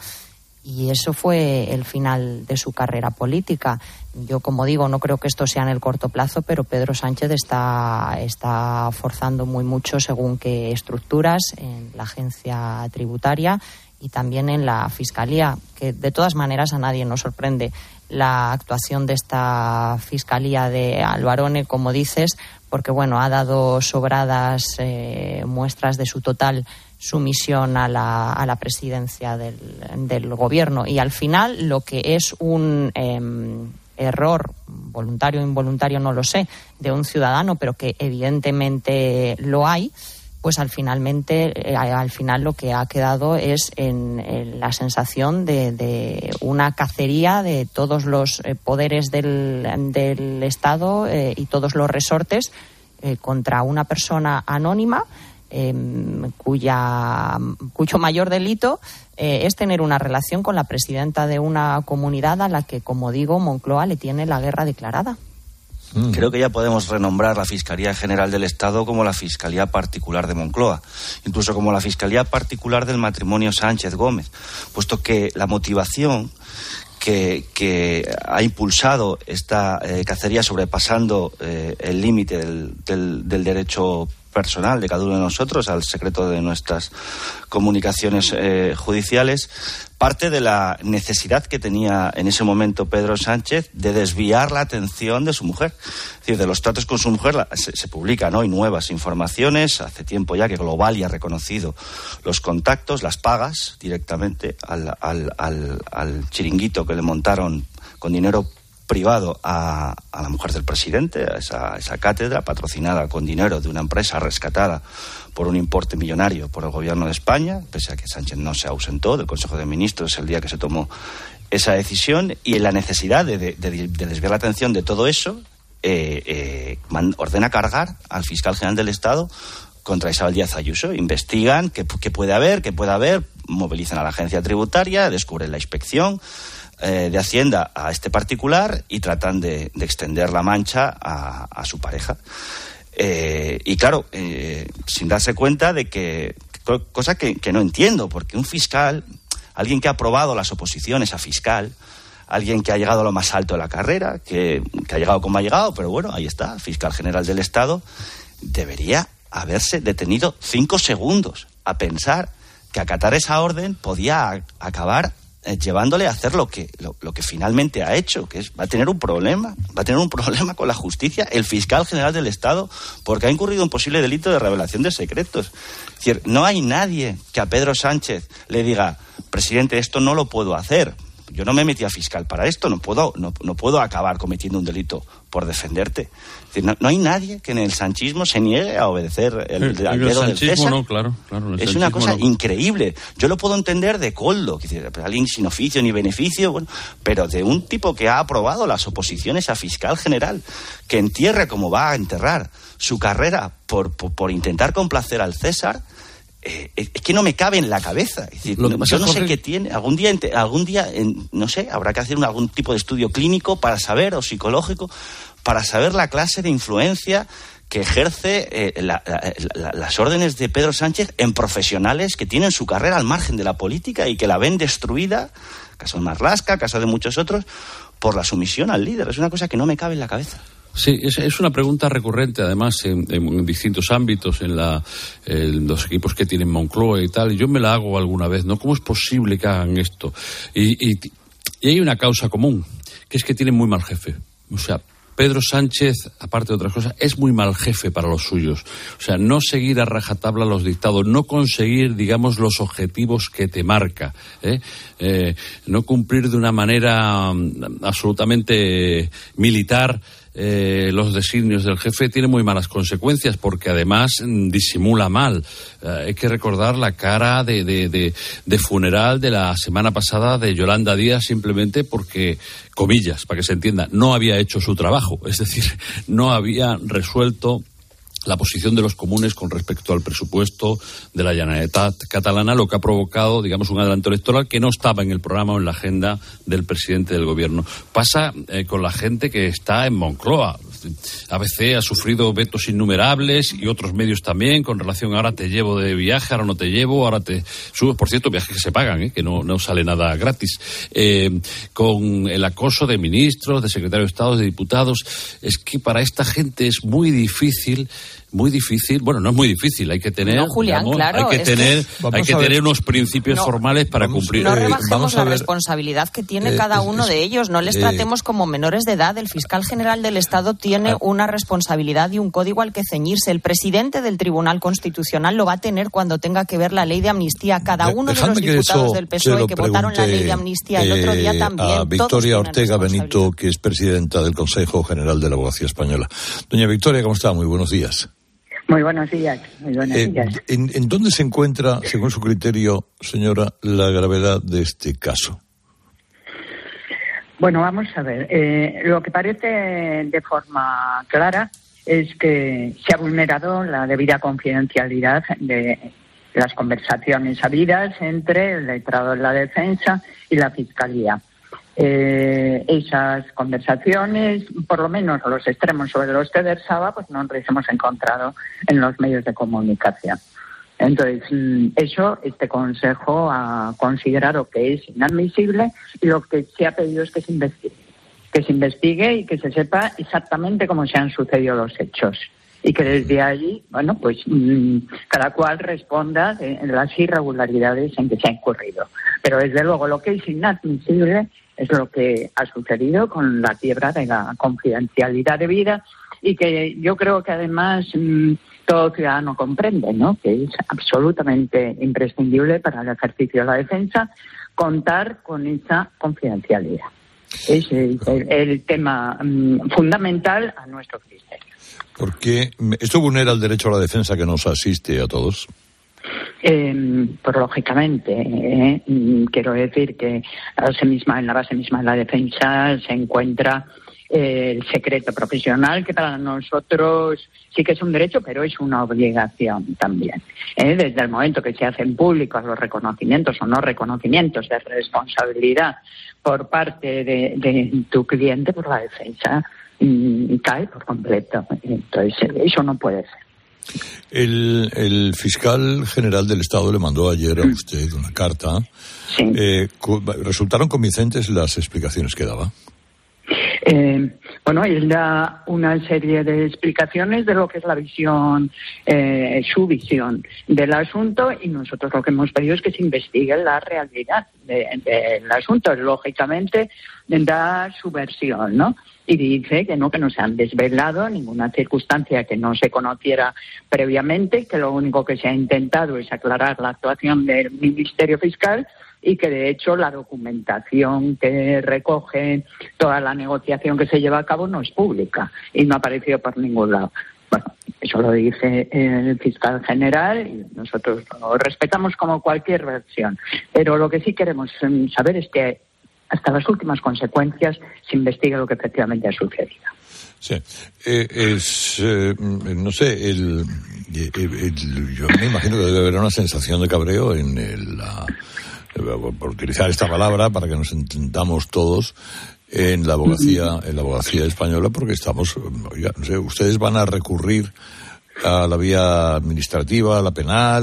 Y eso fue el final de su carrera política. Yo, como digo, no creo que esto sea en el corto plazo, pero Pedro Sánchez está, está forzando muy mucho según qué estructuras en la agencia tributaria y también en la Fiscalía, que de todas maneras a nadie nos sorprende la actuación de esta Fiscalía de Albarone, como dices, porque bueno, ha dado sobradas eh, muestras de su total sumisión a la, a la presidencia del, del gobierno. Y al final, lo que es un eh, error, voluntario o involuntario, no lo sé, de un ciudadano, pero que evidentemente lo hay, pues al finalmente, eh, al final lo que ha quedado es en, en la sensación de, de una cacería de todos los eh, poderes del, del Estado eh, y todos los resortes eh, contra una persona anónima, Eh, cuya, cuyo mayor delito eh, es tener una relación con la presidenta de una comunidad a la que, como digo, Moncloa le tiene la guerra declarada.
Mm. Creo que ya podemos renombrar la Fiscalía General del Estado como la Fiscalía Particular de Moncloa, incluso como la Fiscalía Particular del matrimonio Sánchez Gómez, puesto que la motivación Que, que ha impulsado esta eh, cacería sobrepasando eh, el límite del, del, del derecho personal de cada uno de nosotros al secreto de nuestras comunicaciones eh, judiciales, parte de la necesidad que tenía en ese momento Pedro Sánchez de desviar la atención de su mujer. Es decir, de los tratos con su mujer se, se publican hoy nuevas informaciones, hace tiempo ya que Globalia ha reconocido los contactos, las pagas directamente al, al, al, al chiringuito que le montaron con dinero privado a, a la mujer del presidente, a esa, esa cátedra patrocinada con dinero de una empresa rescatada por un importe millonario por el gobierno de España, pese a que Sánchez no se ausentó del Consejo de Ministros el día que se tomó esa decisión, y en la necesidad de, de, de, de desviar la atención de todo eso, eh, eh, man, ordena cargar al fiscal general del Estado contra Isabel Díaz Ayuso. Investigan qué, qué puede haber, qué puede haber, movilizan a la agencia tributaria, descubren la inspección eh, de Hacienda a este particular y tratan de, de extender la mancha a, a su pareja. Eh, y claro, eh, sin darse cuenta de que, cosa que, que no entiendo, porque un fiscal, alguien que ha aprobado las oposiciones a fiscal, alguien que ha llegado a lo más alto de la carrera, que, que ha llegado como ha llegado, pero bueno, ahí está, fiscal general del Estado, debería haberse detenido cinco segundos a pensar que acatar esa orden podía a, acabar eh, llevándole a hacer lo que, lo, lo que finalmente ha hecho, que es, va a tener un problema, va a tener un problema con la justicia el fiscal general del Estado, porque ha incurrido en posible delito de revelación de secretos. Es decir, no hay nadie que a Pedro Sánchez le diga, presidente, esto no lo puedo hacer. Yo no me metí a fiscal para esto, no puedo, no, no puedo acabar cometiendo un delito por defenderte. Es decir, no, no hay nadie que en el sanchismo se niegue a obedecer el, el, al dedo del César.
No, claro, claro,
es una cosa
no.
increíble. Yo lo puedo entender de Koldo, que dice, alguien sin oficio ni beneficio, bueno, pero de un tipo que ha aprobado las oposiciones a fiscal general, que entierre como va a enterrar su carrera por, por, por intentar complacer al César. Eh, es que no me cabe en la cabeza. Es decir, no, yo no sé qué tiene. Algún día, algún día en, no sé, habrá que hacer un, algún tipo de estudio clínico para saber, o psicológico, para saber la clase de influencia que ejerce eh, la, la, la, las órdenes de Pedro Sánchez en profesionales que tienen su carrera al margen de la política y que la ven destruida, caso de Marlaska, caso de muchos otros, por la sumisión al líder. Es una cosa que no me cabe en la cabeza.
Sí, es, es una pregunta recurrente, además, en, en distintos ámbitos, en, la, en los equipos que tienen Moncloa y tal, y yo me la hago alguna vez, ¿no? ¿Cómo es posible que hagan esto? Y, y, y hay una causa común, que es que tienen muy mal jefe. O sea, Pedro Sánchez, aparte de otras cosas, es muy mal jefe para los suyos. O sea, no seguir a rajatabla los dictados, no conseguir, digamos, los objetivos que te marca, ¿eh? Eh, no cumplir de una manera absolutamente militar Eh, los designios del jefe, tiene muy malas consecuencias, porque además disimula mal. Eh, hay que recordar la cara de, de, de, de funeral de la semana pasada de Yolanda Díaz, simplemente porque, comillas, para que se entienda, no había hecho su trabajo, es decir, no había resuelto la posición de los comunes con respecto al presupuesto de la Generalitat catalana, lo que ha provocado, digamos, un adelanto electoral que no estaba en el programa o en la agenda del presidente del gobierno. Pasa eh, con la gente que está en Moncloa. A B C ha sufrido vetos innumerables y otros medios también con relación a ahora te llevo de viaje, ahora no te llevo, ahora te subes. Por cierto, viajes que se pagan, ¿eh? que no, no sale nada gratis. Eh, con el acoso de ministros, de secretarios de Estado, de diputados. Es que para esta gente es muy difícil muy difícil, bueno, no es muy difícil, hay que tener,
no, Julián,
digamos,
claro,
hay que tener,
que...
hay que tener unos principios no, formales para cumplir.
No rebajemos eh, vamos a la ver, responsabilidad que tiene eh, cada uno es, de ellos, no les eh, tratemos como menores de edad. El fiscal general del Estado tiene ah, una responsabilidad y un código al que ceñirse. El presidente del Tribunal Constitucional lo va a tener cuando tenga que ver la ley de amnistía. Cada uno de los diputados del P S O E que votaron la ley de amnistía el otro día también.
A Victoria Ortega Benito, que es presidenta del Consejo General de la Abogacía Española. Doña Victoria, ¿cómo está? Muy buenos días.
Muy buenos días, muy buenos eh, días.
¿en, ¿En dónde se encuentra, según su criterio, señora, la gravedad de este caso?
Bueno, vamos a ver. Eh, lo que parece de forma clara es que se ha vulnerado la debida confidencialidad de las conversaciones habidas entre el letrado de la defensa y la Fiscalía. Eh, esas conversaciones, por lo menos los extremos sobre los que versaba, pues no nos hemos encontrado en los medios de comunicación. Entonces, eso este Consejo ha considerado que es inadmisible y lo que se ha pedido es que se investigue, que se investigue y que se sepa exactamente cómo se han sucedido los hechos. Y que desde allí, bueno, pues cada cual responda de las irregularidades en que se ha incurrido. Pero desde luego lo que es inadmisible es lo que ha sucedido con la quiebra de la confidencialidad debida y que yo creo que además mmm, todo ciudadano comprende, ¿no? Que es absolutamente imprescindible para el ejercicio de la defensa contar con esa confidencialidad. Es el, el, el tema mmm, fundamental a nuestro criterio.
Porque esto vulnera el derecho a la defensa que nos asiste a todos.
Eh, pues lógicamente, eh, quiero decir que la base misma, en la base misma de la defensa se encuentra eh, el secreto profesional, que para nosotros sí que es un derecho, pero es una obligación también. ¿eh? Desde el momento que se hacen públicos los reconocimientos o no reconocimientos de responsabilidad por parte de, de tu cliente, por la defensa y cae por completo. Entonces, eso no puede ser.
El, el fiscal general del Estado le mandó ayer a usted una carta.
Sí.
Eh, ¿Resultaron convincentes las explicaciones que daba?
Eh, bueno, él da una serie de explicaciones de lo que es la visión, eh, su visión del asunto, y nosotros lo que hemos pedido es que se investigue la realidad de, de, del asunto. Lógicamente, da su versión, ¿no? Y dice que no, que no se han desvelado ninguna circunstancia que no se conociera previamente, que lo único que se ha intentado es aclarar la actuación del Ministerio Fiscal, y que de hecho la documentación que recoge toda la negociación que se lleva a cabo no es pública y no ha aparecido por ningún lado. Bueno, eso lo dice el fiscal general y nosotros lo respetamos como cualquier versión, pero lo que sí queremos saber es que hasta las últimas consecuencias se investigue lo que efectivamente ha sucedido.
Sí, eh, es, eh, no sé, el, el, el, yo me imagino que debe haber una sensación de cabreo en el, la, por utilizar esta palabra para que nos entendamos todos, en la abogacía, en la abogacía española, porque estamos, oiga, no sé, ustedes van a recurrir a la vía administrativa, a la penal,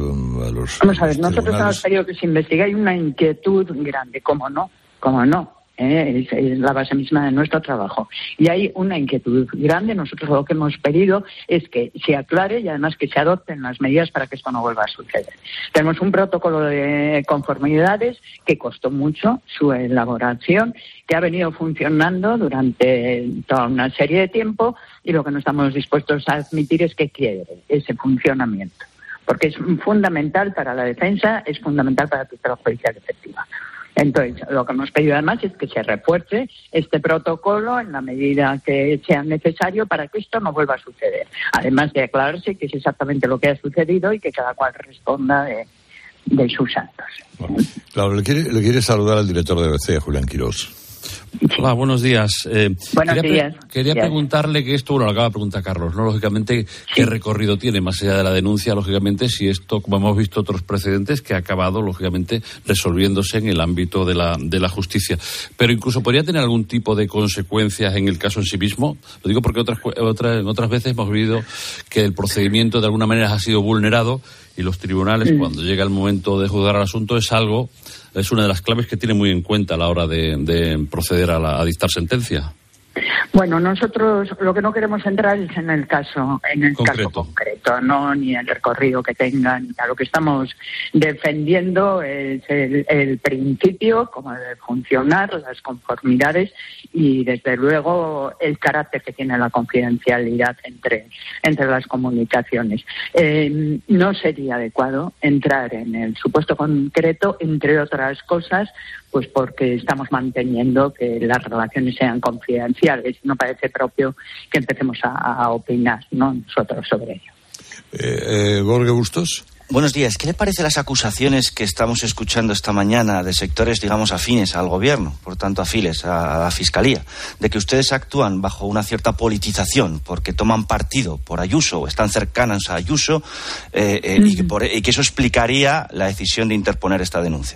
a los
Vamos a ver, nosotros hemos pedido que se investigue. Hay una inquietud grande, ¿cómo no? ¿Cómo no? ¿Eh? Es, es la base misma de nuestro trabajo. Y hay una inquietud grande. Nosotros lo que hemos pedido es que se aclare y además que se adopten las medidas para que esto no vuelva a suceder. Tenemos un protocolo de conformidades que costó mucho su elaboración, que ha venido funcionando durante toda una serie de tiempo, y lo que no estamos dispuestos a admitir es que quiebre ese funcionamiento, porque es fundamental para la defensa, es fundamental para la tutela judicial efectiva. Entonces, lo que hemos pedido además es que se refuerce este protocolo en la medida que sea necesario para que esto no vuelva a suceder. Además de aclararse que es exactamente lo que ha sucedido y que cada cual responda de, de sus actos.
Bueno, claro, le quiere, le quiere saludar al director de B C, Julián Quirós.
Hola, buenos días. Eh,
buenos
quería
días.
Pre- quería
días.
preguntarle que esto, bueno, lo acaba de preguntar Carlos, ¿no? Lógicamente, sí. ¿Qué recorrido tiene más allá de la denuncia? Lógicamente, si esto, como hemos visto otros precedentes, que ha acabado, lógicamente, resolviéndose en el ámbito de la, de la justicia. Pero incluso podría tener algún tipo de consecuencias en el caso en sí mismo. Lo digo porque otras, otras, en otras veces hemos visto que el procedimiento de alguna manera ha sido vulnerado y los tribunales, mm. cuando llega el momento de juzgar el asunto, es algo... es una de las claves que tiene muy en cuenta a la hora de, de proceder a, la, a dictar sentencia.
Bueno, nosotros lo que no queremos entrar es en el caso, en el concreto. caso concreto, no ni el recorrido que tengan. Lo que estamos defendiendo es el, el principio, cómo debe funcionar, las conformidades y, desde luego, el carácter que tiene la confidencialidad entre, entre las comunicaciones. Eh, no sería adecuado entrar en el supuesto concreto, entre otras cosas, pues porque estamos manteniendo que las relaciones sean confidenciales. No parece propio que empecemos a, a opinar, ¿no?, nosotros sobre ello.
Eh, eh, Jorge Bustos.
Buenos días. ¿Qué le parece las acusaciones que estamos escuchando esta mañana de sectores, digamos, afines al gobierno, por tanto afines a la Fiscalía, de que ustedes actúan bajo una cierta politización porque toman partido por Ayuso o están cercanas a Ayuso eh, eh, mm. y, que por, y que eso explicaría la decisión de interponer esta denuncia?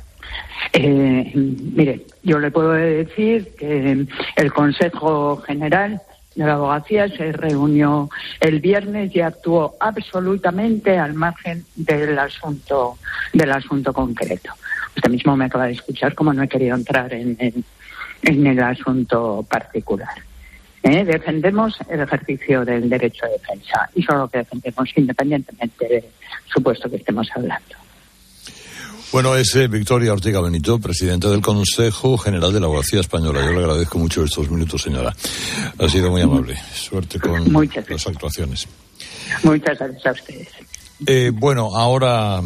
Eh, mire, yo le puedo decir que el Consejo General de la Abogacía se reunió el viernes y actuó absolutamente al margen del asunto del asunto concreto. Usted mismo me acaba de escuchar cómo no he querido entrar en, en, en el asunto particular. ¿Eh? Defendemos el ejercicio del derecho de defensa y solo lo que defendemos, independientemente del supuesto que estemos hablando.
Bueno, es eh, Victoria Ortega Benito, presidenta del Consejo General de la Abogacía Española. Yo le agradezco mucho estos minutos, señora. Ha sido muy amable. Suerte con Muchas las actuaciones.
Muchas gracias a ustedes.
Eh, bueno, ahora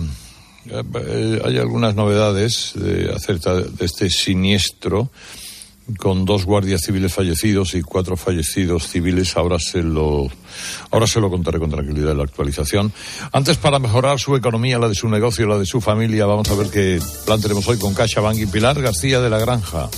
eh, hay algunas novedades de, acerca de este siniestro con dos guardias civiles fallecidos y cuatro fallecidos civiles. Ahora se lo ahora se lo contaré con tranquilidad en la actualización. Antes, para mejorar su economía, la de su negocio, la de su familia, vamos a ver qué plan tenemos hoy con CaixaBank y Pilar García de la Granja.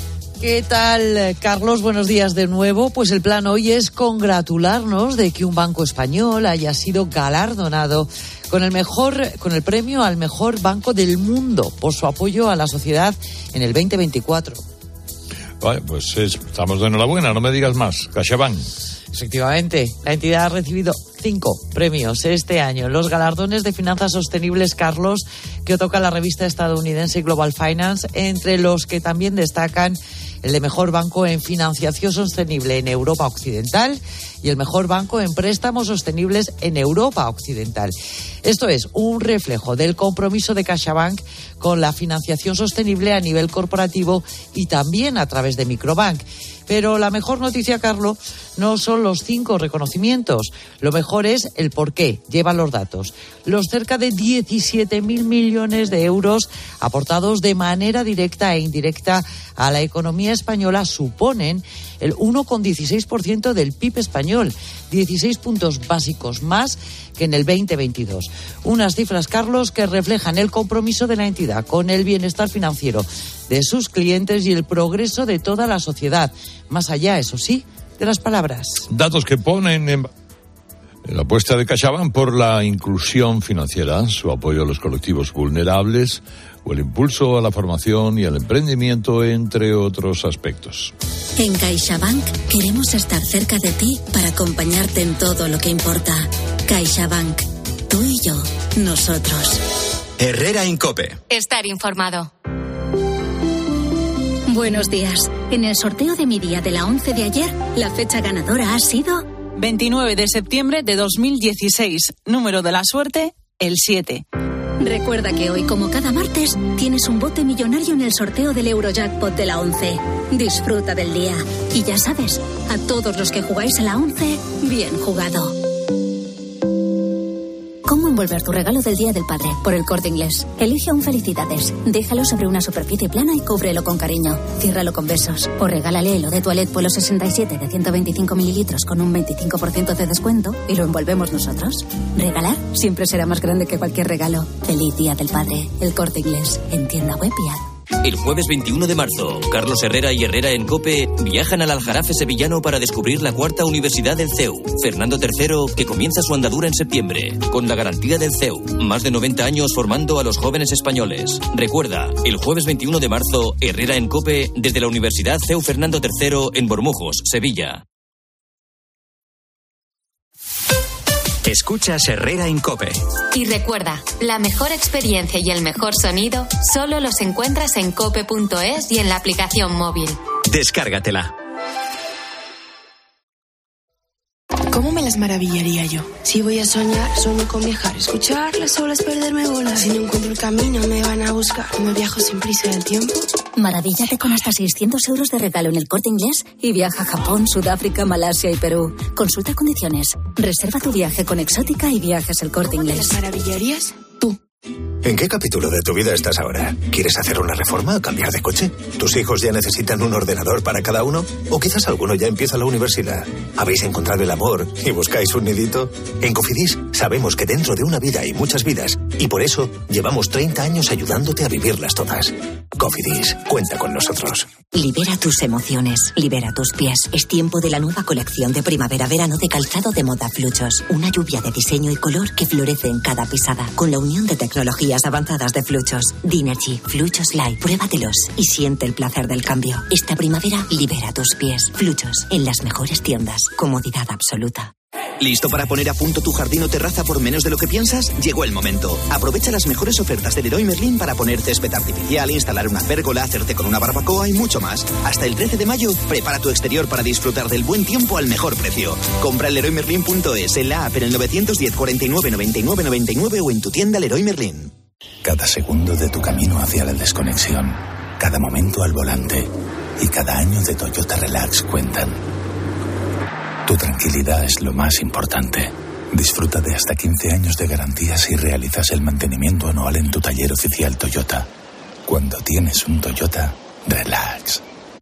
¿Qué tal, Carlos? Buenos días de nuevo. Pues el plan hoy es congratularnos de que un banco español haya sido galardonado con el mejor, con el premio al mejor banco del mundo por su apoyo a la sociedad en el veinte veinticuatro.
Vale, pues es, estamos de enhorabuena, no me digas más. CaixaBank.
Efectivamente, la entidad ha recibido cinco premios este año. Los galardones de finanzas sostenibles, Carlos, que otorga la revista estadounidense Global Finance, entre los que también destacan el de mejor banco en financiación sostenible en Europa Occidental y el mejor banco en préstamos sostenibles en Europa Occidental. Esto es un reflejo del compromiso de CaixaBank con la financiación sostenible a nivel corporativo y también a través de Microbank. Pero la mejor noticia, Carlos, no son los cinco reconocimientos. Lo mejor es el por qué. Llevan los datos. Los cerca de diecisiete mil millones de euros aportados de manera directa e indirecta a la economía española suponen el uno coma dieciséis por ciento del P I B español, dieciséis puntos básicos más que en el veinte veintidós. Unas cifras, Carlos, que reflejan el compromiso de la entidad con el bienestar financiero de sus clientes y el progreso de toda la sociedad, más allá, eso sí, de las palabras.
Datos que ponen en la apuesta de CaixaBank por la inclusión financiera, su apoyo a los colectivos vulnerables o el impulso a la formación y al emprendimiento, entre otros aspectos.
En CaixaBank queremos estar cerca de ti para acompañarte en todo lo que importa. CaixaBank, tú y yo, nosotros.
Herrera en COPE.
Estar informado.
Buenos días. En el sorteo de mi día de la once de ayer, la fecha ganadora ha sido
veintinueve de septiembre de dos mil dieciséis. Número de la suerte, el siete.
Recuerda que hoy, como cada martes, tienes un bote millonario en el sorteo del Eurojackpot de la once. Disfruta del día. Y ya sabes, a todos los que jugáis a la once, bien jugado. ¿Cómo envolver tu regalo del Día del Padre? Por El Corte Inglés. Elige un Felicidades. Déjalo sobre una superficie plana y cúbrelo con cariño. Ciérralo con besos. O regálale el eau de toilette Puelo sesenta y siete de ciento veinticinco mililitros con un veinticinco por ciento de descuento y lo envolvemos nosotros. Regalar siempre será más grande que cualquier regalo. Feliz Día del Padre. El Corte Inglés. En tienda web y app.
El jueves veintiuno de marzo, Carlos Herrera y Herrera en COPE viajan al Aljarafe sevillano para descubrir la cuarta universidad del C E U, Fernando tercero, que comienza su andadura en septiembre, con la garantía del C E U. Más de noventa años formando a los jóvenes españoles. Recuerda, el jueves veintiuno de marzo, Herrera en COPE desde la Universidad C E U Fernando tercero en Bormujos, Sevilla.
Escuchas Herrera en COPE.
Y recuerda, la mejor experiencia y el mejor sonido solo los encuentras en cope punto es y en la aplicación móvil.
Descárgatela.
¿Cómo me las maravillaría yo? Si voy a soñar, sueño con viajar. Escuchar las olas, perderme bolas. Si no encuentro el camino, me van a buscar. ¿Me viajo sin prisa del tiempo?
Maravíllate con hasta seiscientos euros de regalo en El Corte Inglés y viaja a Japón, Sudáfrica, Malasia y Perú. Consulta condiciones. Reserva tu viaje con Exótica y Viajes El Corte Inglés.
¿Te las maravillarías? Tú.
¿En qué capítulo de tu vida estás ahora? ¿Quieres hacer una reforma o cambiar de coche? ¿Tus hijos ya necesitan un ordenador para cada uno? ¿O quizás alguno ya empieza la universidad? ¿Habéis encontrado el amor y buscáis un nidito? En Cofidis sabemos que dentro de una vida hay muchas vidas y por eso llevamos treinta años ayudándote a vivirlas todas. Cofidis, cuenta con nosotros.
Libera tus emociones, libera tus pies. Es tiempo de la nueva colección de primavera-verano de calzado de moda Fluchos. Una lluvia de diseño y color que florece en cada pisada, con la unión de tecnologías avanzadas de Fluchos. Dinergy, Fluchos Light, pruébatelos y siente el placer del cambio. Esta primavera, libera tus pies. Fluchos, en las mejores tiendas. Comodidad absoluta.
¿Listo para poner a punto tu jardín o terraza por menos de lo que piensas? Llegó el momento. Aprovecha las mejores ofertas del Leroy Merlin para poner césped artificial, instalar una pérgola, hacerte con una barbacoa y mucho más. Hasta el trece de mayo, prepara tu exterior para disfrutar del buen tiempo al mejor precio. Compra en leroy merlin punto es, en la app, en el nueve uno cero, cuarenta y nueve, noventa y nueve, noventa y nueve o en tu tienda Leroy Merlin.
Cada segundo de tu camino hacia la desconexión, cada momento al volante y cada año de Toyota Relax cuentan. Tu tranquilidad es lo más importante. Disfruta de hasta quince años de garantía si realizas el mantenimiento anual en tu taller oficial Toyota. Cuando tienes un Toyota, relax.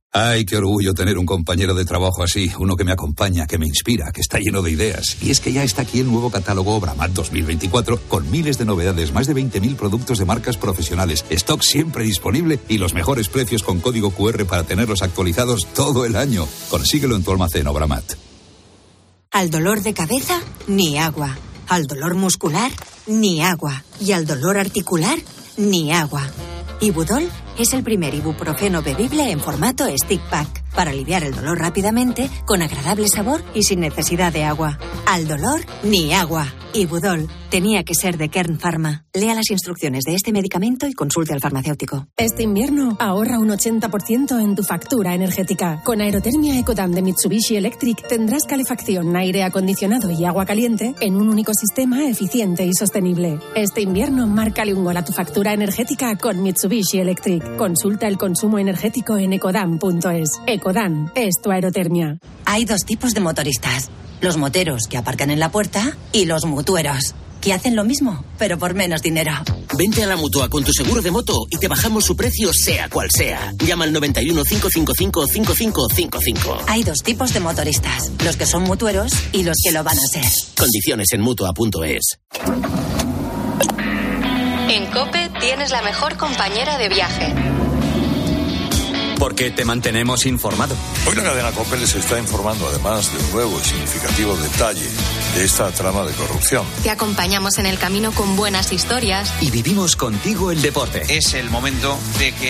Ay, qué orgullo tener un compañero de trabajo así, uno que me acompaña, que me inspira, que está lleno de ideas. Y es que ya está aquí el nuevo catálogo Obramat dos mil veinticuatro, con miles de novedades, más de veinte mil productos de marcas profesionales, stock siempre disponible y los mejores precios con código cu erre para tenerlos actualizados todo el año. Consíguelo en tu almacén Obramat.
Al dolor de cabeza, ni agua. Al dolor muscular, ni agua. Y al dolor articular, ni agua. Ibudol es el primer ibuprofeno bebible en formato stick pack para aliviar el dolor rápidamente, con agradable sabor y sin necesidad de agua. Al dolor, ni agua. Ibudol tenía que ser de Kern Pharma. Lea las instrucciones de este medicamento y consulte al farmacéutico.
Este invierno ahorra un ochenta por ciento en tu factura energética. Con Aerotermia Ecodan de Mitsubishi Electric tendrás calefacción, aire acondicionado y agua caliente en un único sistema eficiente y sostenible. Este invierno márcale un gol a tu factura energética con Mitsubishi Electric. Consulta el consumo energético en ecodan punto es. Ecodan es tu aerotermia.
Hay dos tipos de motoristas. Los moteros que aparcan en la puerta y los mutueros, que hacen lo mismo, pero por menos dinero.
Vente a la Mutua con tu seguro de moto y te bajamos su precio sea cual sea. Llama al noventa y uno, cinco cinco cinco, cinco cinco cinco cinco.
Hay dos tipos de motoristas, los que son mutueros y los que lo van a ser.
Condiciones en Mutua punto es.
En COPE tienes la mejor compañera de viaje.
Porque te mantenemos informado.
Hoy la cadena COPE les está informando además de un nuevo y significativo detalle de esta trama de corrupción.
Te acompañamos en el camino con buenas historias.
Y vivimos contigo el deporte.
Es el momento de que